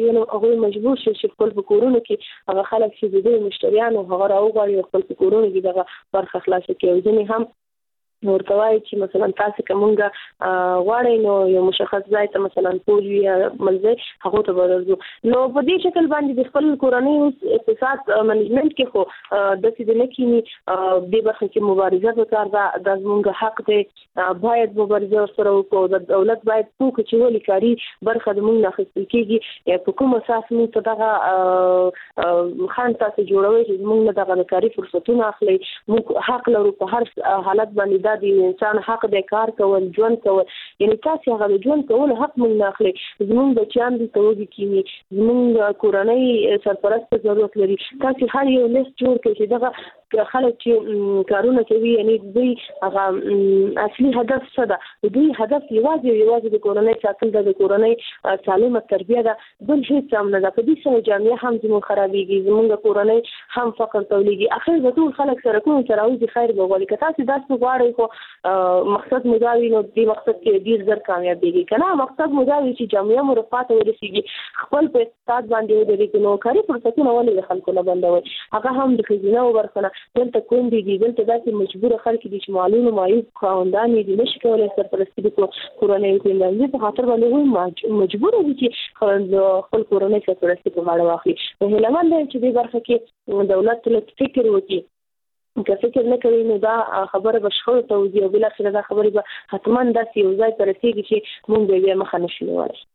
کوي نو هغه مجبور شي چې خپل کورونو کې هغه خلک چې د دې مشتریانو هغه راوغواړي خپل کورونو کې دغه برخه خلاص کړي او ځینې هم ورتوای چې مثلا تاسو کومه غواړئ نو یو مشخص ځای ته مثلا پول یا ملځي هغه ته ورځو نو په دې شکل باندې د خپل کورنۍ اقتصاد منیجمنت کې خو د څه نه کینی د برخه کې مبارزه وکړه د زموږ حق دی باید مبارزه سره وکړو د دولت باید څوک چې ولي کاری برخه د موږ نه خپل کېږي په کوم اساس موږ دغه خان تاسو جوړوي چې موږ نه دغه کاری فرصتونه اخلي موږ حق لرو په هر حالت باندې د انسان حق د کار کول ژوند کول یعنی تاسو هغه ژوند کول حق مونږ نه اخلي زموږ بچیان د توګه کینی زموږ کورنۍ سرپرست ضرورت لري تاسو هر یو لیست جوړ کړئ چې دغه خلک چې کارونه کوي یعنی دوی هغه اصلي هدف څه ده دوی هدف یوازې یوازې د کورنۍ ساتل د کورنۍ سالمه تربیه ده بل هیڅ هم نه ده په دې سره جامعه هم زموږ خرابېږي زموږ کورنۍ هم فقر تولیږي اخر به ټول خلک سره کوم سره وځي خیر به ولې که تاسو داسې غواړئ خو مقصد مداوي نو دې مقصد کې ډیر زر کامیابیږي کنه مقصد مداوي چې جامعه مرفات ورسیږي خپل په استاد باندې ودرېږي نو کاری فرصتونه ولې خلکو نه بندوي هغه هم د خزینه ورخنه دلته کوم دي دلته داسې مجبور خلک دي چې معلومه مایوب خواندان دي نشي کولای سرپرستی وکړي کورنۍ کوي په خاطر باندې مجبور دي چې خپل کورنۍ سرپرستی په غاړه واخلي په هلمند چې د برخه کې دولت له فکر وکړي که فکر نه کوي نو دا خبره به شخړو ته وځي او بل اخر دا خبره به حتما داسې یو ځای ته رسیږي چې مونږ به مخه نشو نیولی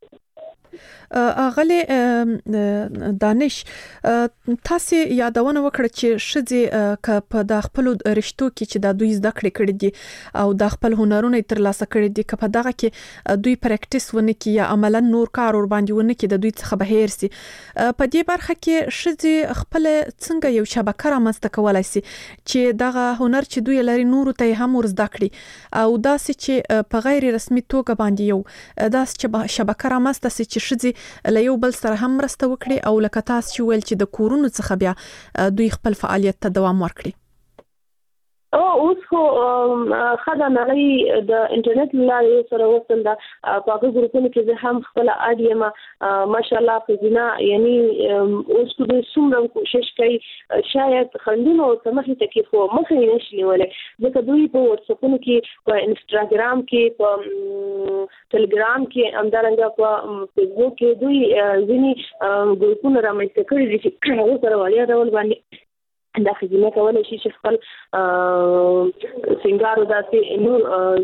اغلی دانش تاسو یادونه وکړه چې شذې ک په د خپل رشتو کې چې د دوی زده کړې کړې دي او د خپل هنرونه ترلاسه کړې دي ک په دغه کې دوی پریکټیس ونه کې یا عملاً نور کار ور باندې ونه کې د دوی څخه بهیر سي په دې برخه کې شذې خپل څنګه یو شبکه رامنځته کولای سي چې دغه هنر چې دوی لري نور ته هم ور زده کړي او داسې چې په غیر رسمي توګه باندې یو داسې چې شبکه رامنځته سي چې شذې له یو بل سره هم مرسته وکړي او لکه تاسو چې ویل چې د کورونو څخه بیا دوی خپل فعالیت ته دوام ورکړي او اوس خو خدای نړۍ د انټرنیټ لارې سره وصل ده په هغه ګروپونو کې زه هم خپل اډیم ماشاءالله خزینه یعنی اوس کو د څومره کوشش کوي شاید خندونو سمخې تکي خو مخه نشي نیولای ځکه دوی په واتساپونو کې په انستاګرام کې په ټلګرام کې همدارنګه په فیسبوک کې دوی ځینی ګروپونه رامنځته کړي دي چې هغه سره وړیا ډول باندې دا خزینه کولای شي چې خپل سنگارو داسې نور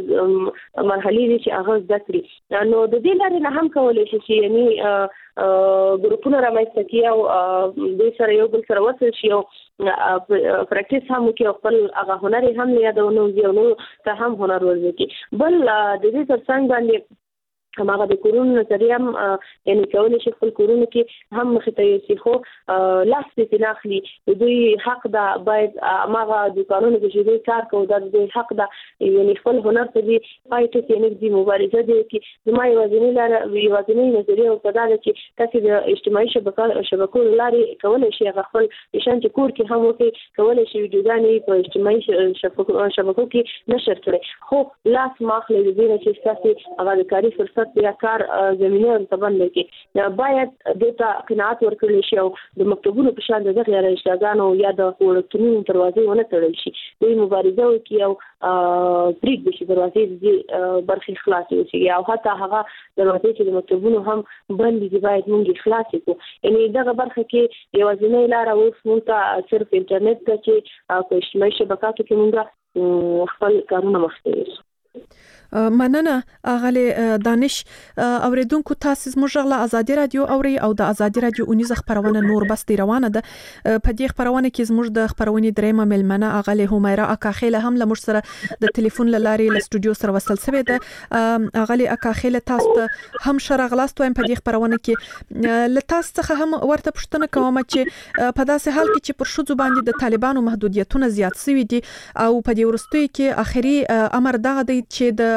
مرحلې دي چې هغه زده کړي نو د دې لارې نه هم کولای شي چې یعنی ګروپونه رامنځته کړي او د سره یو بل سره وصل شي او پریکټیس هم کوي خپل هغه هنر هم یادونه یو نو ته هم هنر ورزکي بل د دې ترڅنګ باندې هماغه د کورونو نظریه هم یعنی کولای شي خپل کورونو کې هم مخ ته یې خو لاس دې ناخلي دوی حق دا باید هغه د قانون کې دوی کار کوي دا دوی حق دا یعنی خپل هنر ته دی پایټ کې نه دی مبارزه دی کې زما یوازینی لار یوازینی نظریه او پداله چې تاسو د اجتماعي شبکو شبکو لارې کولای شي خپل نشان چې کور کې هم وکړي کولای شي ویډیوګانې په اجتماعي شبکو شبکو کې نشر کړي خو لاس ماخلي د دې چې تاسو هغه کاری فرصت یا کار زمينه ورتبن لکه باید دته قناعت ورکړل شي او د مکتوبونو په شان د غیر رشتہګانو یا د ولکتونو دروازې ونه تړل شي دوی مبارزه وکړي او بریک بشي دروازې د برخي خلاصي وشي او حتی هغه دروازې چې د مکتوبونو هم بند دي باید موږ خلاص کړو یعنی دغه برخه کې یوازینی لار اوس موږ ته صرف انټرنیټ ته چې په اجتماعي شبکاتو کې موږ خپل کارونه مخته مننه اغلی دانش اوریدونکو تاسو زموږ غلا ازادي رادیو اوري او د ازادي رادیو اونیزه خبرونه نور بس دی روانه ده په دې خبرونه کې زموږ د خبرونې دریمه ملمنه اغلی همیرا اکاخیله هم له موږ سره د ټلیفون لاري له استودیو سره وصل شوی ده اغلی اکاخیله تاسو هم شرغلاست وایم په دې خبرونه کې له تاسو څخه هم ورته پوښتنه کوم چې په داسې حال کې چې پر شذو باندې د طالبانو محدودیتونه زیات شوي دي او په دې ورستوي کې اخري امر دغه دی چې د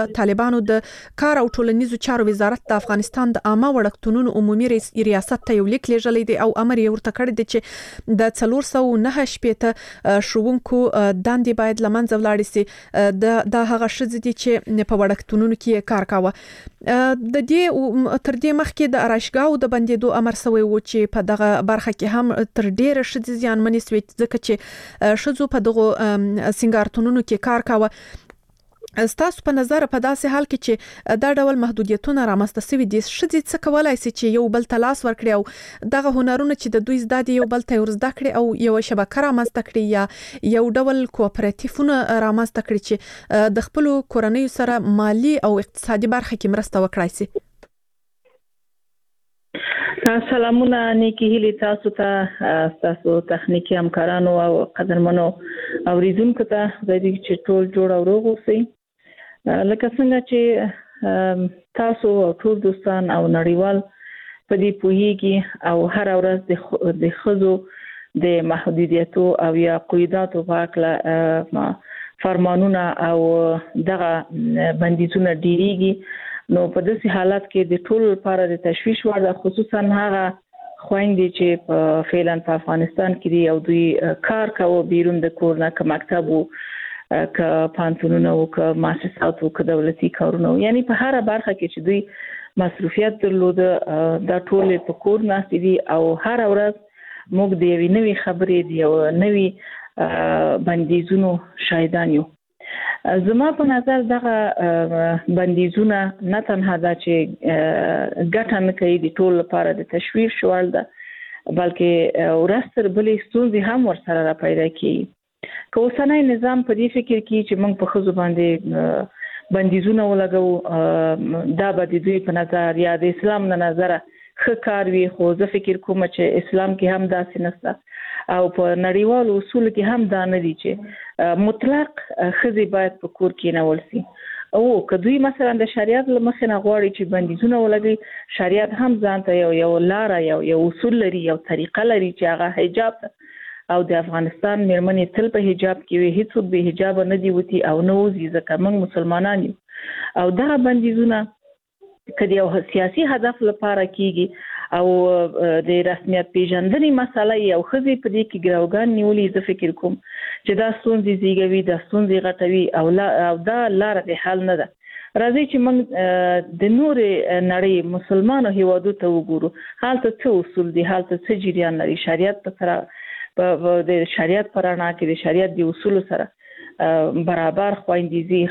طالبانو د کار او ټولنیزو چارو وزارت د افغانستان د عامه وړکتونونو عمومي ریاست ته یو لیک لیږلی دی او امر یې ورته کړی دی چې د څلور سوه نهه شپېته ښوونکو دندې باید له منځه ولاړې سي. د هغه ښځې دي چې په وړکتونونو کې کار کاوه. د دې تر دې مخکې د ارایشګاو د بندېدو امر سوی و چې په دغه برخه کې هم تر ډیره ښځې زیانمنې سوې ځکه چې ښځو په دغو سینګارتونونو کې کار کاوه. ستاسو په نظر په داسې حال کې چې دا ډول محدودیتونه رامنځته شوي دي، ښځې څه کولای شي چې یو بل ته لاس ورکړي او دغه هنرونه چې د دوی زده دي یو بل ته ورزده کړي او یو شبکه رامنځته کړي یا یو ډول کوآپریټیفونه رامنځته کړي چې د خپل کورنیو سره مالی او اقتصادي برخه کې مرسته وکړي سي؟ سلامونه، نیکی هیلې تاسو ته، تاسو تخنیکی همکارانو او قدرمنو اوریدونکو ته، خدای دې چې ټول جوړ او روغ اوسئ. لکه څنګه چې تاسو او ټول دوستان او نړیوال په دې پوهیږي او هر ورځ د ښځو د محدودیتو او یا قیوداتو په هکله فرمانونه او دغه بندیزونه ډیریږي. نو په داسې حالت کې د ټول لپاره د تشویش وړ ده، خصوصا هغه خويندې چې په فعلا په افغانستان کې دي او دوی کار کوي بیرون د کور نه، که مکتب وو، که پانتونونه وو، که مؤسسات وو، که دولتي کارونه وو، یعنی په هر برخه کې چې دوی مصروفیت درلوده دا ټول په کور ناست دي او هر ورځ موږ د یوې نوې خبرې د یو نوې بندیزونو شاهدان یو. زما په نظر دغه بندیزونه نه تنها دا چې ګټه نه کوي د ټول لپاره د تشویش وړ ده، بلکې ورځ تر بلې ستونزې هم ورسره را پیدا کیږي. که اوسنی نظام په دې فکر کې چې موږ په ښځو باندې بندیزونه ولګو، دا به د دوی په نظر یا د اسلام نه نظره ښه کار وي، خو زه فکر کوم چې اسلام کې هم داسې نشته او په نړیوالو اصولو کې هم دا نه دي چې مطلق ښځې باید په کور کې نول سي. او که دوی مثلا د شریعت له مخې نه غواړي چې بندیزونه ولګي، شریعت هم ځان ته یو یو لاره یو یو اصول لري، یو طریقه لري چې هغه حجاب ده. او د افغانستان مېرمنې تل په حجاب کې وي، هیڅوک به حجاب نه دی وتی او نه وځي ځکه موږ مسلمانان یو. او دا بندیزونه کله یو سیاسي هدف لپاره کیږي او د رسمیت پیژندنې مسله یو ښځې په دې کې ګروګان نیولې، زه فکر کوم چې دا ستونزې زیږوي، دا ستونزې غټوي او دا لاره د حل نه ده. راځي چې موږ د نورې نړۍ مسلمانو هیوادو ته وګورو، هلته څه اصول دي، هلته څه جریان لري. شریعت په سره د شریعت په رڼا کې د شریعت د اصولو سره برابر خویندې زی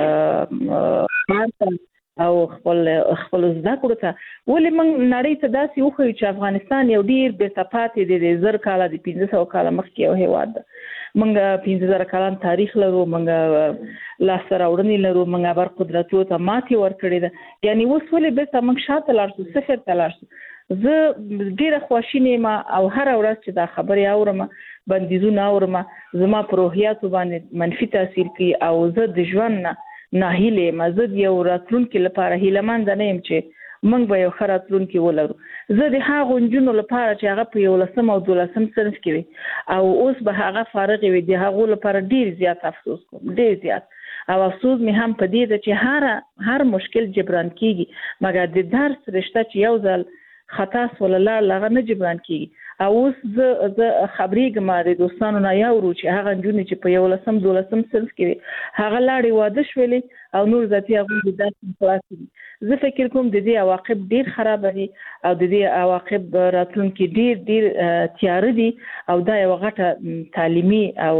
خپل کار او خپل خپل زده کړو ته. ولې موږ نړۍ ته داسې وښیو چې افغانستان یو ډیر بې صفاتې دی، د زر کاله د پنځه سوه کاله مخکې یو هیواد ده. موږ پنځه زره کالان تاریخ لرو، موږ لاسته راوړنې لرو، موږ ابر قدرتونو ته ماتې ورکړې ده. یعنی اوس ولې بېرته موږ شاته لاړ شو، صفر ته لاړ شو. زه ډیره خواشینې یم او هر ورځ چې دا خبرې اورم، بندیزونه اورم، زما په روحیاتو باندې منفي تاثیر کوي او زه د ژوند نه ناهیلې یم. زه د یو راتلونکي لپاره هیلهمنده نه یم چې موږ به یو ښه راتلونکي ولرو. زه د هغو نجونو لپاره چې هغه په یولسم او دولسم صنف کې وي او اوس به هغه فارغې وي، د هغو لپاره ډیر زیات افسوس کوم، ډیر زیات. او افسوس مې هم په دې ده چې هر هر مشکل جبران کیږي، مګر د درس رشته چې یو ځل خطا سول الله لغه نه جبران کیږي. او اوس زه زه خبرېږم د دوستانو نه یاورو چې هغه نجونې چې په یولسم دولسم صنف کې وي هغه لاړې واده شولې او نور ذاتي هغوی د درس خلاص دي. زه فکر کوم د دې عواقب ډیر خراب دي او د دې عواقب راتلونکي ډیر ډیر تیاره دي او دا یو غټه تعلیمي او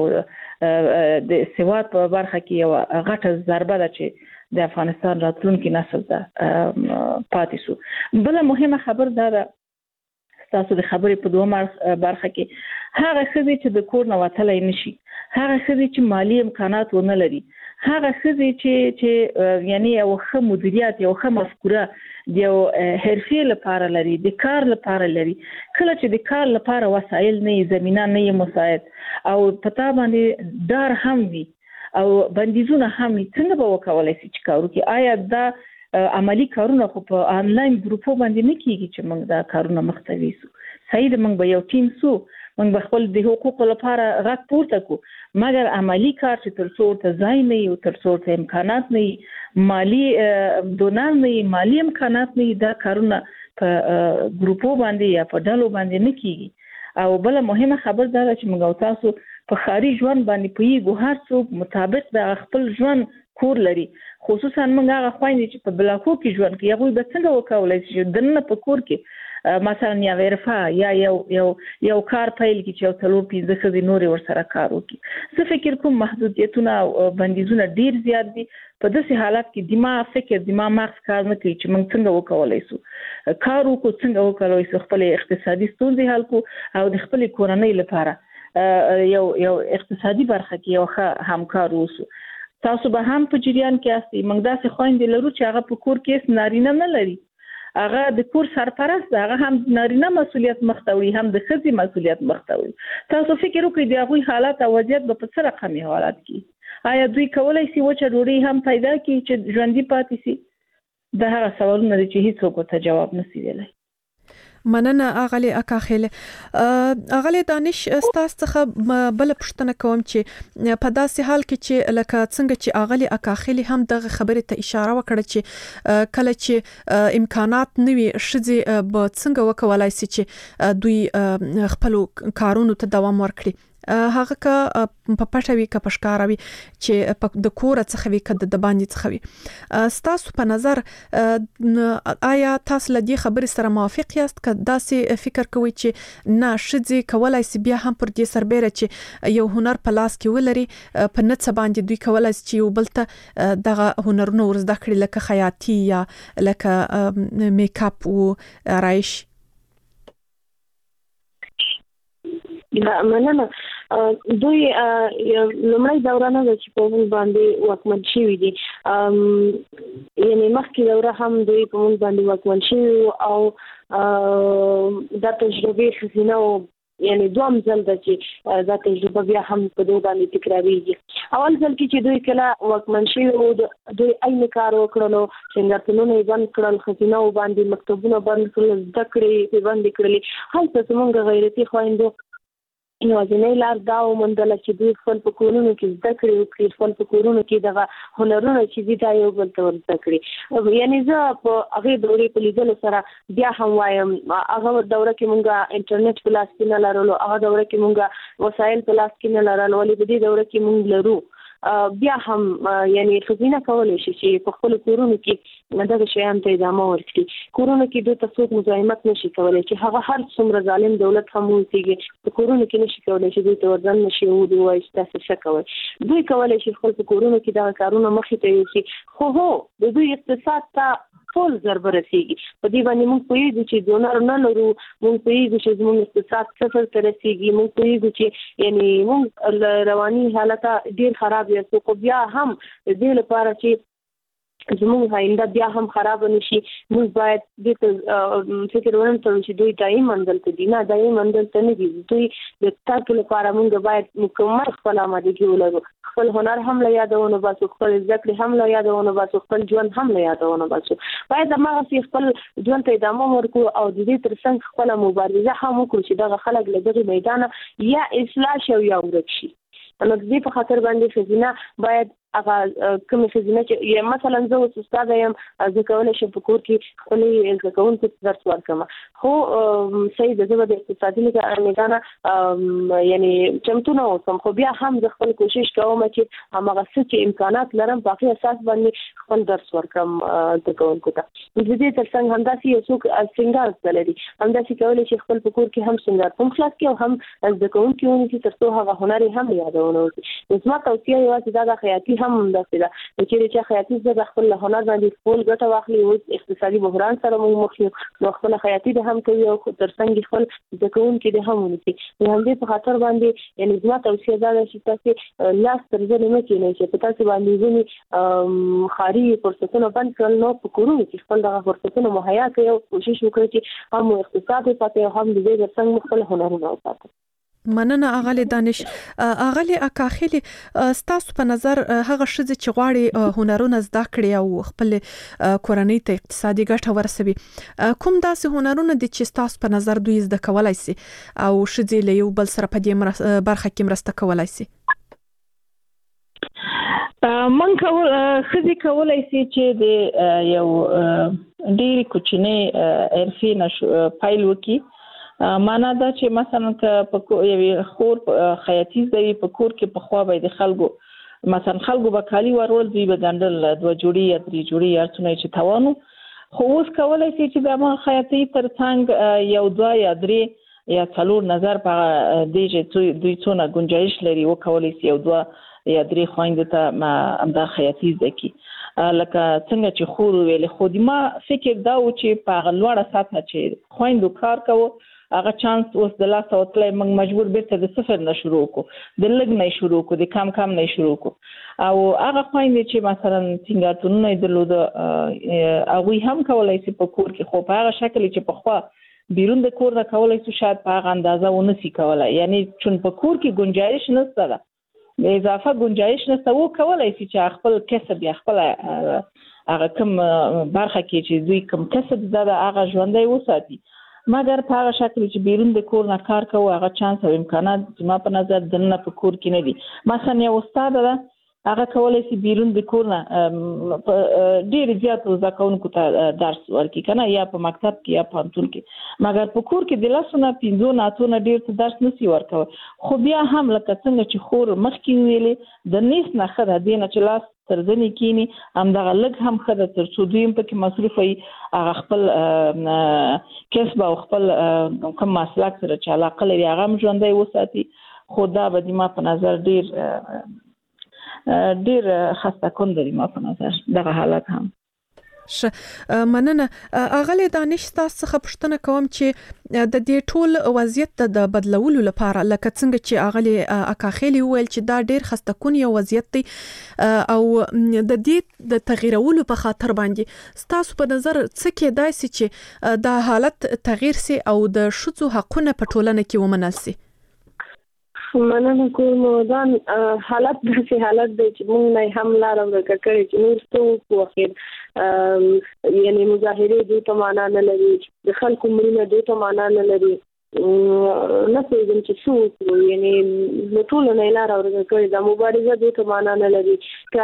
د سواد په برخه کې یو غټه ضربه ده چې د افغانستان راتلونکي نسل ته پاتې شو. بله مهمه خبر دا ده، تاسو د خبرې په دوه برخه کې هغه ښځې چې د کور نه وتلی نشي، هغه ښځې چې مالی امکانات ونه لري، هغه ښځې چې چې یعنی یو ښه مدیریت، یو ښه مفکوره د یو حرفې لپاره لري، د کار لپاره لري. کله چې د کار لپاره وسایل نه وي، زمینه نه وي مساعد او په تا باندې ډار هم وي او بندیزونه هم وي، څنګه به وکولی شي چې کار وکړي؟ آیا دا عملی کارونه خو په آنلاین ګروپو باندې نه کیږي چې موږ دا کارونه مخته ویسو؟ صحیح ده، موږ به یو ټیم سو، موږ خپل د حقوقو لپاره غږ پورته کو مګر عملی کار چې تر څو ته ځای نه یو تر څو ته امکانات نه مالی دونال نه مالی امکانات نه دا کارونه په ګروپو باندې یا په ډلو باندې نه کیږي او بل مهمه خبر دا چې موږ تاسو په خاري ژوند باندې پویګو هر څوک مطابق د خپل ژوند کور لري خصوصا موږ هغه خويندې چې په بلاکو کې ژوند کوي هغه به څنګه وکولای شي دنه په کور کې مثلا یا ورفا یا یو یو یو کار پیل کی چې تلو پیزه خزي نور ور سره کار وکي څه فکر کوم محدودیتونه او بندیزونه ډیر زیات دي په داسې حالات کې دماغ فکر دماغ مغز کار نه کوي چې موږ څنګه وکولای شو کار وکړو څنګه وکولای شو خپل اقتصادي ستونزې حل کو او د خپل کورنۍ لپاره یو یو اقتصادي برخه کې یو همکار اوسو تاسو به هم په جریان کې استي موږ داسې خويندې لرو چې هغه په کور کې نارینه نه لري هغه د کور سرپرست هغه هم نارینه مسولیت مختوي هم د ښځې مسولیت مختوي تاسو فکر وکړئ د هغوی حالات او وضعیت په څه رقمي حالات کې آیا دوی کولای شي وچه ډوډۍ هم پیدا کړي چې ژوندۍ پاتې شي دا هغه سوالونه دي چې هیڅوک ته جواب نشي ویلی مننه اغلی اکاخیل اغلی دانش استاس څخه بل پښتنه کوم چې په داسې حال کې چې لکه څنګه چې اغلی اکاخیل هم دغه خبره ته اشاره وکړه چې کله چې امکانات نوي شذې به څنګه وکولای شي چې دوی خپل کارونو ته دوام ورکړي هغه کا په پټوي کا پشکاروي چې د کور څخه وی کده د باندې څخه وی ستاسو په نظر آیا تاسو لدی خبر سره موافق یاست که داسې فکر کوئ چې نه شذې کولای سی بیا هم پر دې سربېره چې یو هنر په لاس کې ولري په نڅ باندې دوی کولای شي یو بلته دغه هنرونه ورزده کړي لکه خیاطي یا لکه میک اپ او آرایش دا مننه دوی لمړی دورانه د چې په موږ باندې واکمن شوي دي یعنی مخکې دوره هم دوی په موږ باندې واکمن شوي او دا تجربه خزینه او یعنی دوام ځل د چې دا تجربه بیا هم په دوی باندې تکراریږي اول ځل کې چې دوی کله واکمن شوي او دوی عین کار وکړلو څنګه یې بند کړل خزینه باندې مکتوبونه بند کړل زده کړې باندې کړلې هلته زموږ غیرتي خویندو یوازینۍ لار دا وموندله چې دوی خپل په کورونو کې زده کړې وکړي خپل په کورونو کې دغه هنرونه چې دي دا یو بل ته ور زده کړي یعنی زه په هغې دورې په لیدلو سره بیا هم وایم هغه دوره کې مونږ انټرنیټ په لاس کې نه لرلو هغه دوره کې مونږ وسایل په لاس کې نه لرل ولې په دې دوره کې مونږ لرو بیا هم یعنی خزینه کولای شي چې په خپل کورونو کې دغه شیان ته ادامه ورکړي کورونو کې دوی تاسو مزاحمت نشي کولای چې هغه هر څومره ظالم دولت هم وځي په کورونو کې نشي کولای چې دوی ته ورځن نشي او دوی وایي تاسو څه کوي دوی کولای شي خپل کورونو کې دا کارونه مخې ته یوسي خو هو د دوی اقتصاد ته ټول ضرب رسیږي په دې باندې موږ پوهیږو چې ډونر نه لرو موږ پوهیږو چې زموږ اقتصاد صفر ته رسیږي موږ پوهیږو چې یعنی موږ رواني حالت ډیر خراب یو خو بیا هم دې لپاره چې زموږ آینده بیا هم خراب نشي موږ باید د فکر ورنته چې دوی دایي منزل ته دي نه دایي منزل ته نه دي دوی د تاسو لپاره موږ باید مکمل خپل آمادګي ولرو خپل هنر هم له یادونه باسو خپل ذکر هم له یادونه باسو خپل ژوند هم له یادونه باسو باید هغه خپل ژوند ته ادامه ورکو او د دې ترڅنګ خپل مبارزه هم وکړو چې دغه خلک له دغه میدان یا اصلاح شو یا ورک شي نو د دې په خاطر باندې خزینه باید هغه کوم خزینه چې مثلا زه اوس استاد یم زه کولای شم په کور کې خپل زکونکو درس ورکړم خو صحیح د زبر د اقتصادي میدان یعنی چمتو نه اوسم خو بیا هم زه خپل کوشش کوم چې هغه څه چې امکانات لرم په هغه اساس باندې خپل درس ورکړم زکونکو ته د دې ترڅنګ همداسې یو څوک څنګه لري همداسې کولای شي خپل په کور کې هم څنګه کوم خلاص کې او هم زکونکو چې ترڅو هغه هنر هم یادونه وي زما توصیه یوازې دا د خیاطي هم داسې ده چې چې خیاطي زه خپل هنر باندې خپل ګټه واخلي او اقتصادي بحران سره موږ مخ یو نو خپل خیاطي د هم کوي او ترڅنګ خپل ځکون کې د هم ونی نو هم دې په خاطر باندې یعنی زما توصیه دا ده چې تاسو لاس تر ځنه نه کینئ چې په تاسو باندې ځنی خاري فرصتونه بند کړل نو په کورونو کې خپل دغه فرصتونه مهیا کړئ او کوشش وکړئ چې هم اقتصاد پاتې او هم دې ترڅنګ خپل هنرونه وساتئ مننه اغلی دانش. اغلی اکاخلی ستاسو په نظر هغه شذ چې غواړي هنرونه زده کړي او خپل کورنۍ ته اقتصادي ګټه ورسوي، کوم داسې هنرونه دي چې ستاسو په نظر دوی زده کولای شي او شذ له یو بل سره په دې برخه کې مرسته کولای شي؟ من کول خزي کولای شي چې د یو ډېری کوچنی عرفي نشو پایل وکي. معنا دا چې مثلا که په یو خور خیاطي زوی په کور کې په خوا به د خلکو مثلا خلکو به کالی ورول دوی به ګندل دوه جوړي یا درې جوړي یا څونه چې توانو، خو اوس کولای شي چې د ما خیاطي ترڅنګ یو دوه یا درې یا څلور نظر په دې چې دوی څونه گنجائش لري او کولای شي یو دوه یا درې خويند ته ما امدا خیاطي ځکه لکه څنګه چې خور ویل خو د ما فکر دا و چې په غلوړه ساته چې خويندو کار کوو هغه چانس اوس د لاس او تلای موږ مجبور بیرته د صفر نه شروع کو، د لګ نه شروع کو، د کم کم نه شروع کو. او هغه خويندې چې مثلا څنګه تونه درلود هغه هم کولای شي په کور کې، خو په هغه شکل چې په خوا بیرون د کور نه کولای شي شاید په هغه اندازه ونه سي کولای، یعنی چون په کور کې گنجائش نشته، اضافه گنجائش نشته، و کولای شي چې خپل کسب یا خپل هغه کوم برخه کې چې دوی کوم کسب زده هغه ژوندۍ وساتي. مګر په هغه شکل چې بیرون د کور نه کار کوو هغه چانس او امکانات زما په نظر دنه په کور کې نه دي. مثلا یو استاد ده هغه کولای شي بیرون د کور نه ډېر زیات زکونکو ته درس ورکړي کنه، یا په مکتب کې یا پانتون کې، مګر په کور کې د لاسونه پنځو ناتونه ډېر څه درس نسی ورکوي. خو بیا هم لکه څنګه چې خور مخکې ویلې د نیس نه خره دینه چې لاس ترځنی کینی هم دغه لګ هم خره تر څو دویم په کې مصرف وي هغه خپل کسب او خپل کوم مسلک سره چې علاقه لري هغه هم ژوندۍ وساتي. خو دا به د ما په نظر ډېر ډیر خسته کون دی ما په نظر دغه حالت هم. ش مننه اغلی دانش تاسو څخه پوښتنه کوم چې د دې ټول وضعیت د بدلولو لپاره لکه څنګه چې اغلی اکاخلی ویل چې دا ډیر خسته کون یو وضعیت دی او د دې د تغییرولو په خاطر باندې تاسو په نظر څه کې دای سي چې دا حالت تغییر سي او د شذو حقونه په ټولنه کې ومنل سي؟ مننه کوم دا حالت داسې حالت دی چې موږ نه هم لار ورکړ کړی چې نور څه وو اخر یعنی مظاهره دوی ته معنا نه لري، د خلکو مړینه دوی ته معنا نه لري، نه پېژنم چې څه وو یعنی نو ټول نه لار ورکړ کړی دا مبارزه دوی ته معنا نه لري.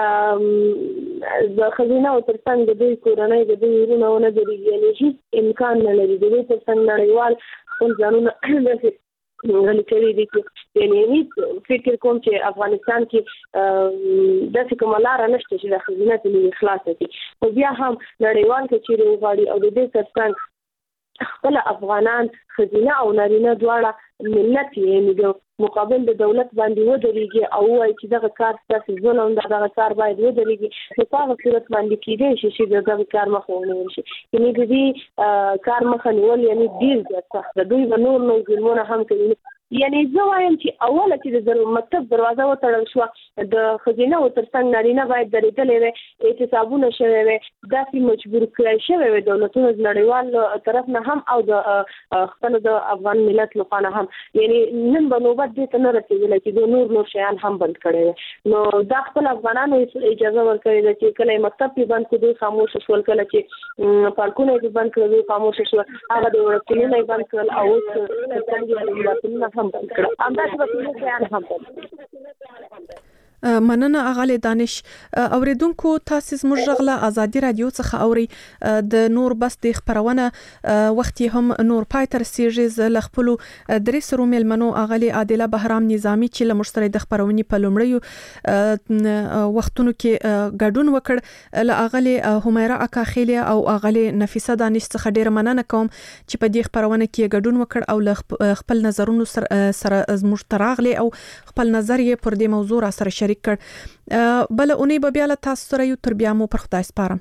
ک د خزینه او ترڅنګ د دوی کورنۍ د دوی ورونه ونه لري، یعنی هیڅ امکان نه لري د دوی ترڅنګ نړیوال خپل ځانونه غلی کړی دي. یعنی فکر کوم چې افغانستان کې داسې کومه لار نشته چې د خزینه ته خلاص کړي، خو بیا هم نړیوال کې چې وغواړي او د دې ترڅنګ خپل افغانان خزینه او نارینه دواړه ملت یې د مقابل د دولت باندې ودرېږي او وایي چې دغه کار ستاسو ظلم ده، دغه کار باید ودرېږي. په هغه صورت باندې کېدای شي چې دغه کار مخه ونیول شي. یعنی د دې کار مخه نیول یعنی ډېر زیات سخت ده. دوی به نور نور ظلمونه هم کوي. یعنی زه وایم چې اوله چې د مکتب دروازه وتړل شوه د خزینه او ترڅنګ نارینه باید درېدلې وي، اعتصابونه شوي وي، داسې مجبور کړی شوی وي دولتونه نړیوال طرف نه هم او د خپل د افغان ملت لخوا نه هم. یعنی نن به نوبت دې ته نه رسېدلی چې د نور نور شیان هم بند کړی وي. نو دا خپل افغانانو اجازه ورکړې ده چې کله مکتب یې بند کړي دوی خاموشه شول، کله چې پارکونه یې بند کړل دوی خاموشه شول، هغه د وړکتونونه یې بند کړل او اوس ترڅنګ یې هم بند کړل. همداسې به ټول شیان هم بند کړل. مننه اغلی دانش. اوریدونکو تاسو زموږ غلا ازادي رادیو څخه اوري د نور بس د خبرونه وخت هم نور پایتر سیریز لخپلو درې سرو ملمنو اغلی عادله بهرام نظامی چې لمشتری د خبرونې په لومړیو وختونو کې ګډون وکړ، ل اغلی همیرا اکاخیلی او اغلی نفیسه دانش څخه ډیر مننه کوم چې په دې خبرونه کې ګډون وکړ او خپل نظرونو سره زموږ تراغلی او خپل نظر یې پر دې موضوع را سره شریک کړ. بل اونۍ به بیا له تاسو سره یو، تر بیا مو پر خدای سپارم.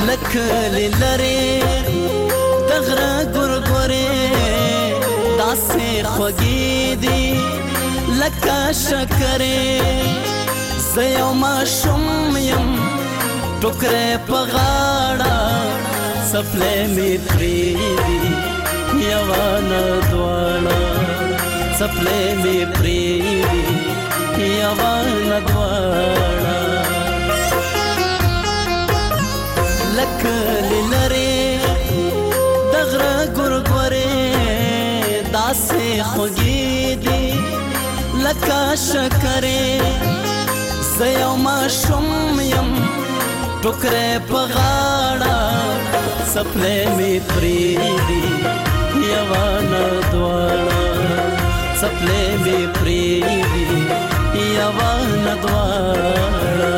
لکلی لری دغره ګورګورې داسې خوږې دي لکه شکرې زه یو ماشوم یم ټوکرې په غاړه څپلۍ مې پرېږدي یوه نه دواړه څپلۍ مې پرېږدي یوه نه دواړه لکلی لرې د غره ګورګورې داسې خوږې دي لکه شکرې زه یو ماشوم یم ټوکرې په غاړه څپلۍ مې پرېږدي یوه نه دواړه څپلۍ مې پرېږدي یوه نه دواړه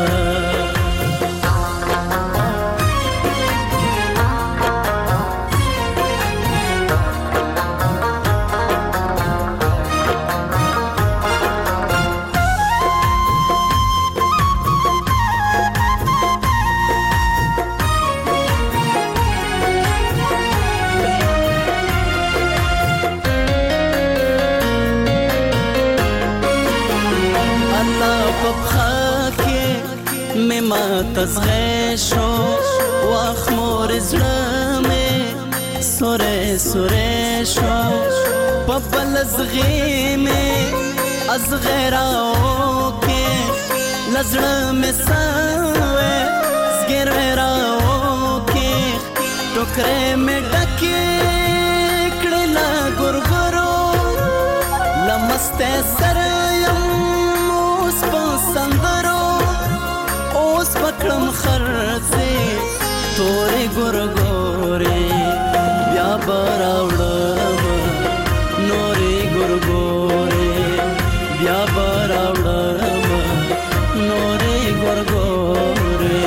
تزغی شو واخ مور زړه مې سورې سورې شو په بل زغی مې ازغی راوکې لزړه مې سوې زګیروی راوکې ټوکرې مې ډکې کړې له ګورګورو له مستۍ سره یم اوس په سندرو اوس پکړم خرڅې تورې ګورګورې بیا به راوړم نورې ګورګورې بیا به راوړم نورې ګورګورې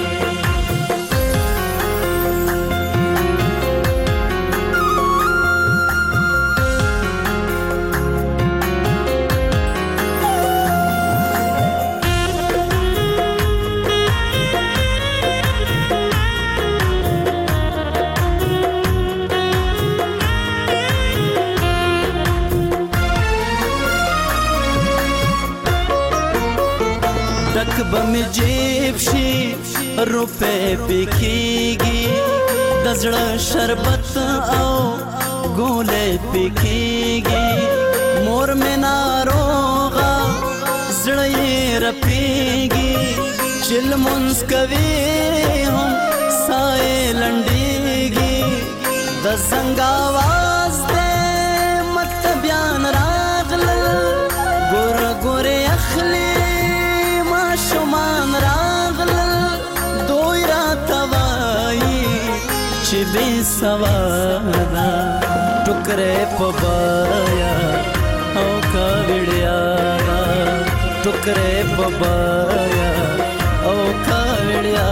بمی جیب شي روپے پکېږي د زړه شربت او ګولې پکېږي مور مې ناروغه زړه یې رپېږي چې لمونځ کوي هم ساه یې لنډېږي د زنګ اواز دی مطلبیان راغلل ګوره ګورې اخلي شمان راغلل دوی راته وایي چې بې سواده ټوکرې په بایا او کاوړیا ټوکرې په بایا او کاوړیا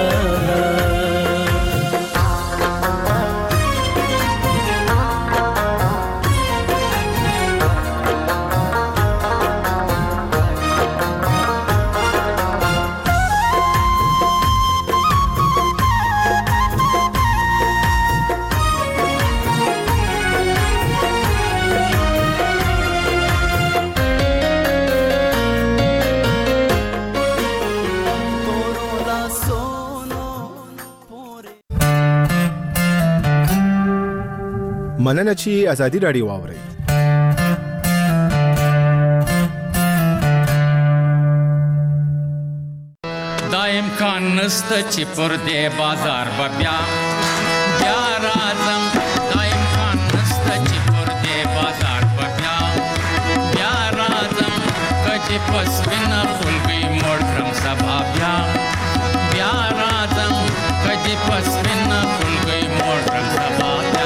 مننه چې ازادي راډیو واورئ. دا امکان نسته چې پر دې بازار به بیا بیا راځم دا امکان نسته چې پر دې بازار به بیا بیا راځم کچې پس وینه خلګۍ موړ کړم سبا بیا بیا راځم کچې پس وینه خلګۍ موړ کړم سبا بیا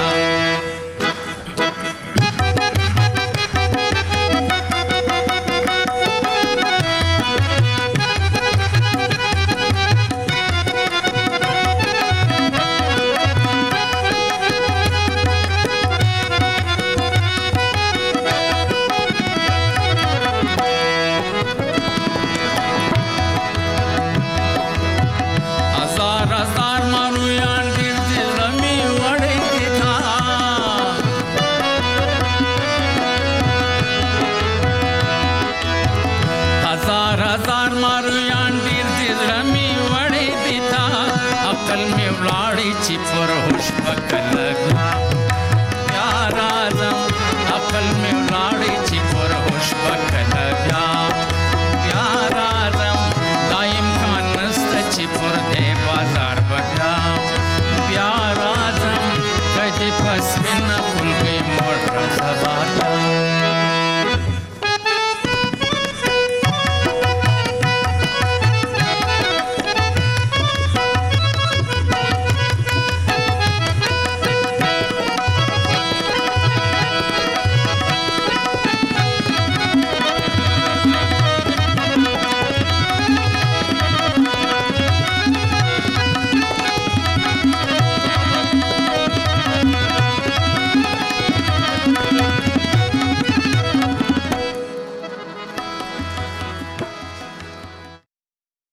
عقل می ولاړی چې پر هوش پکلګا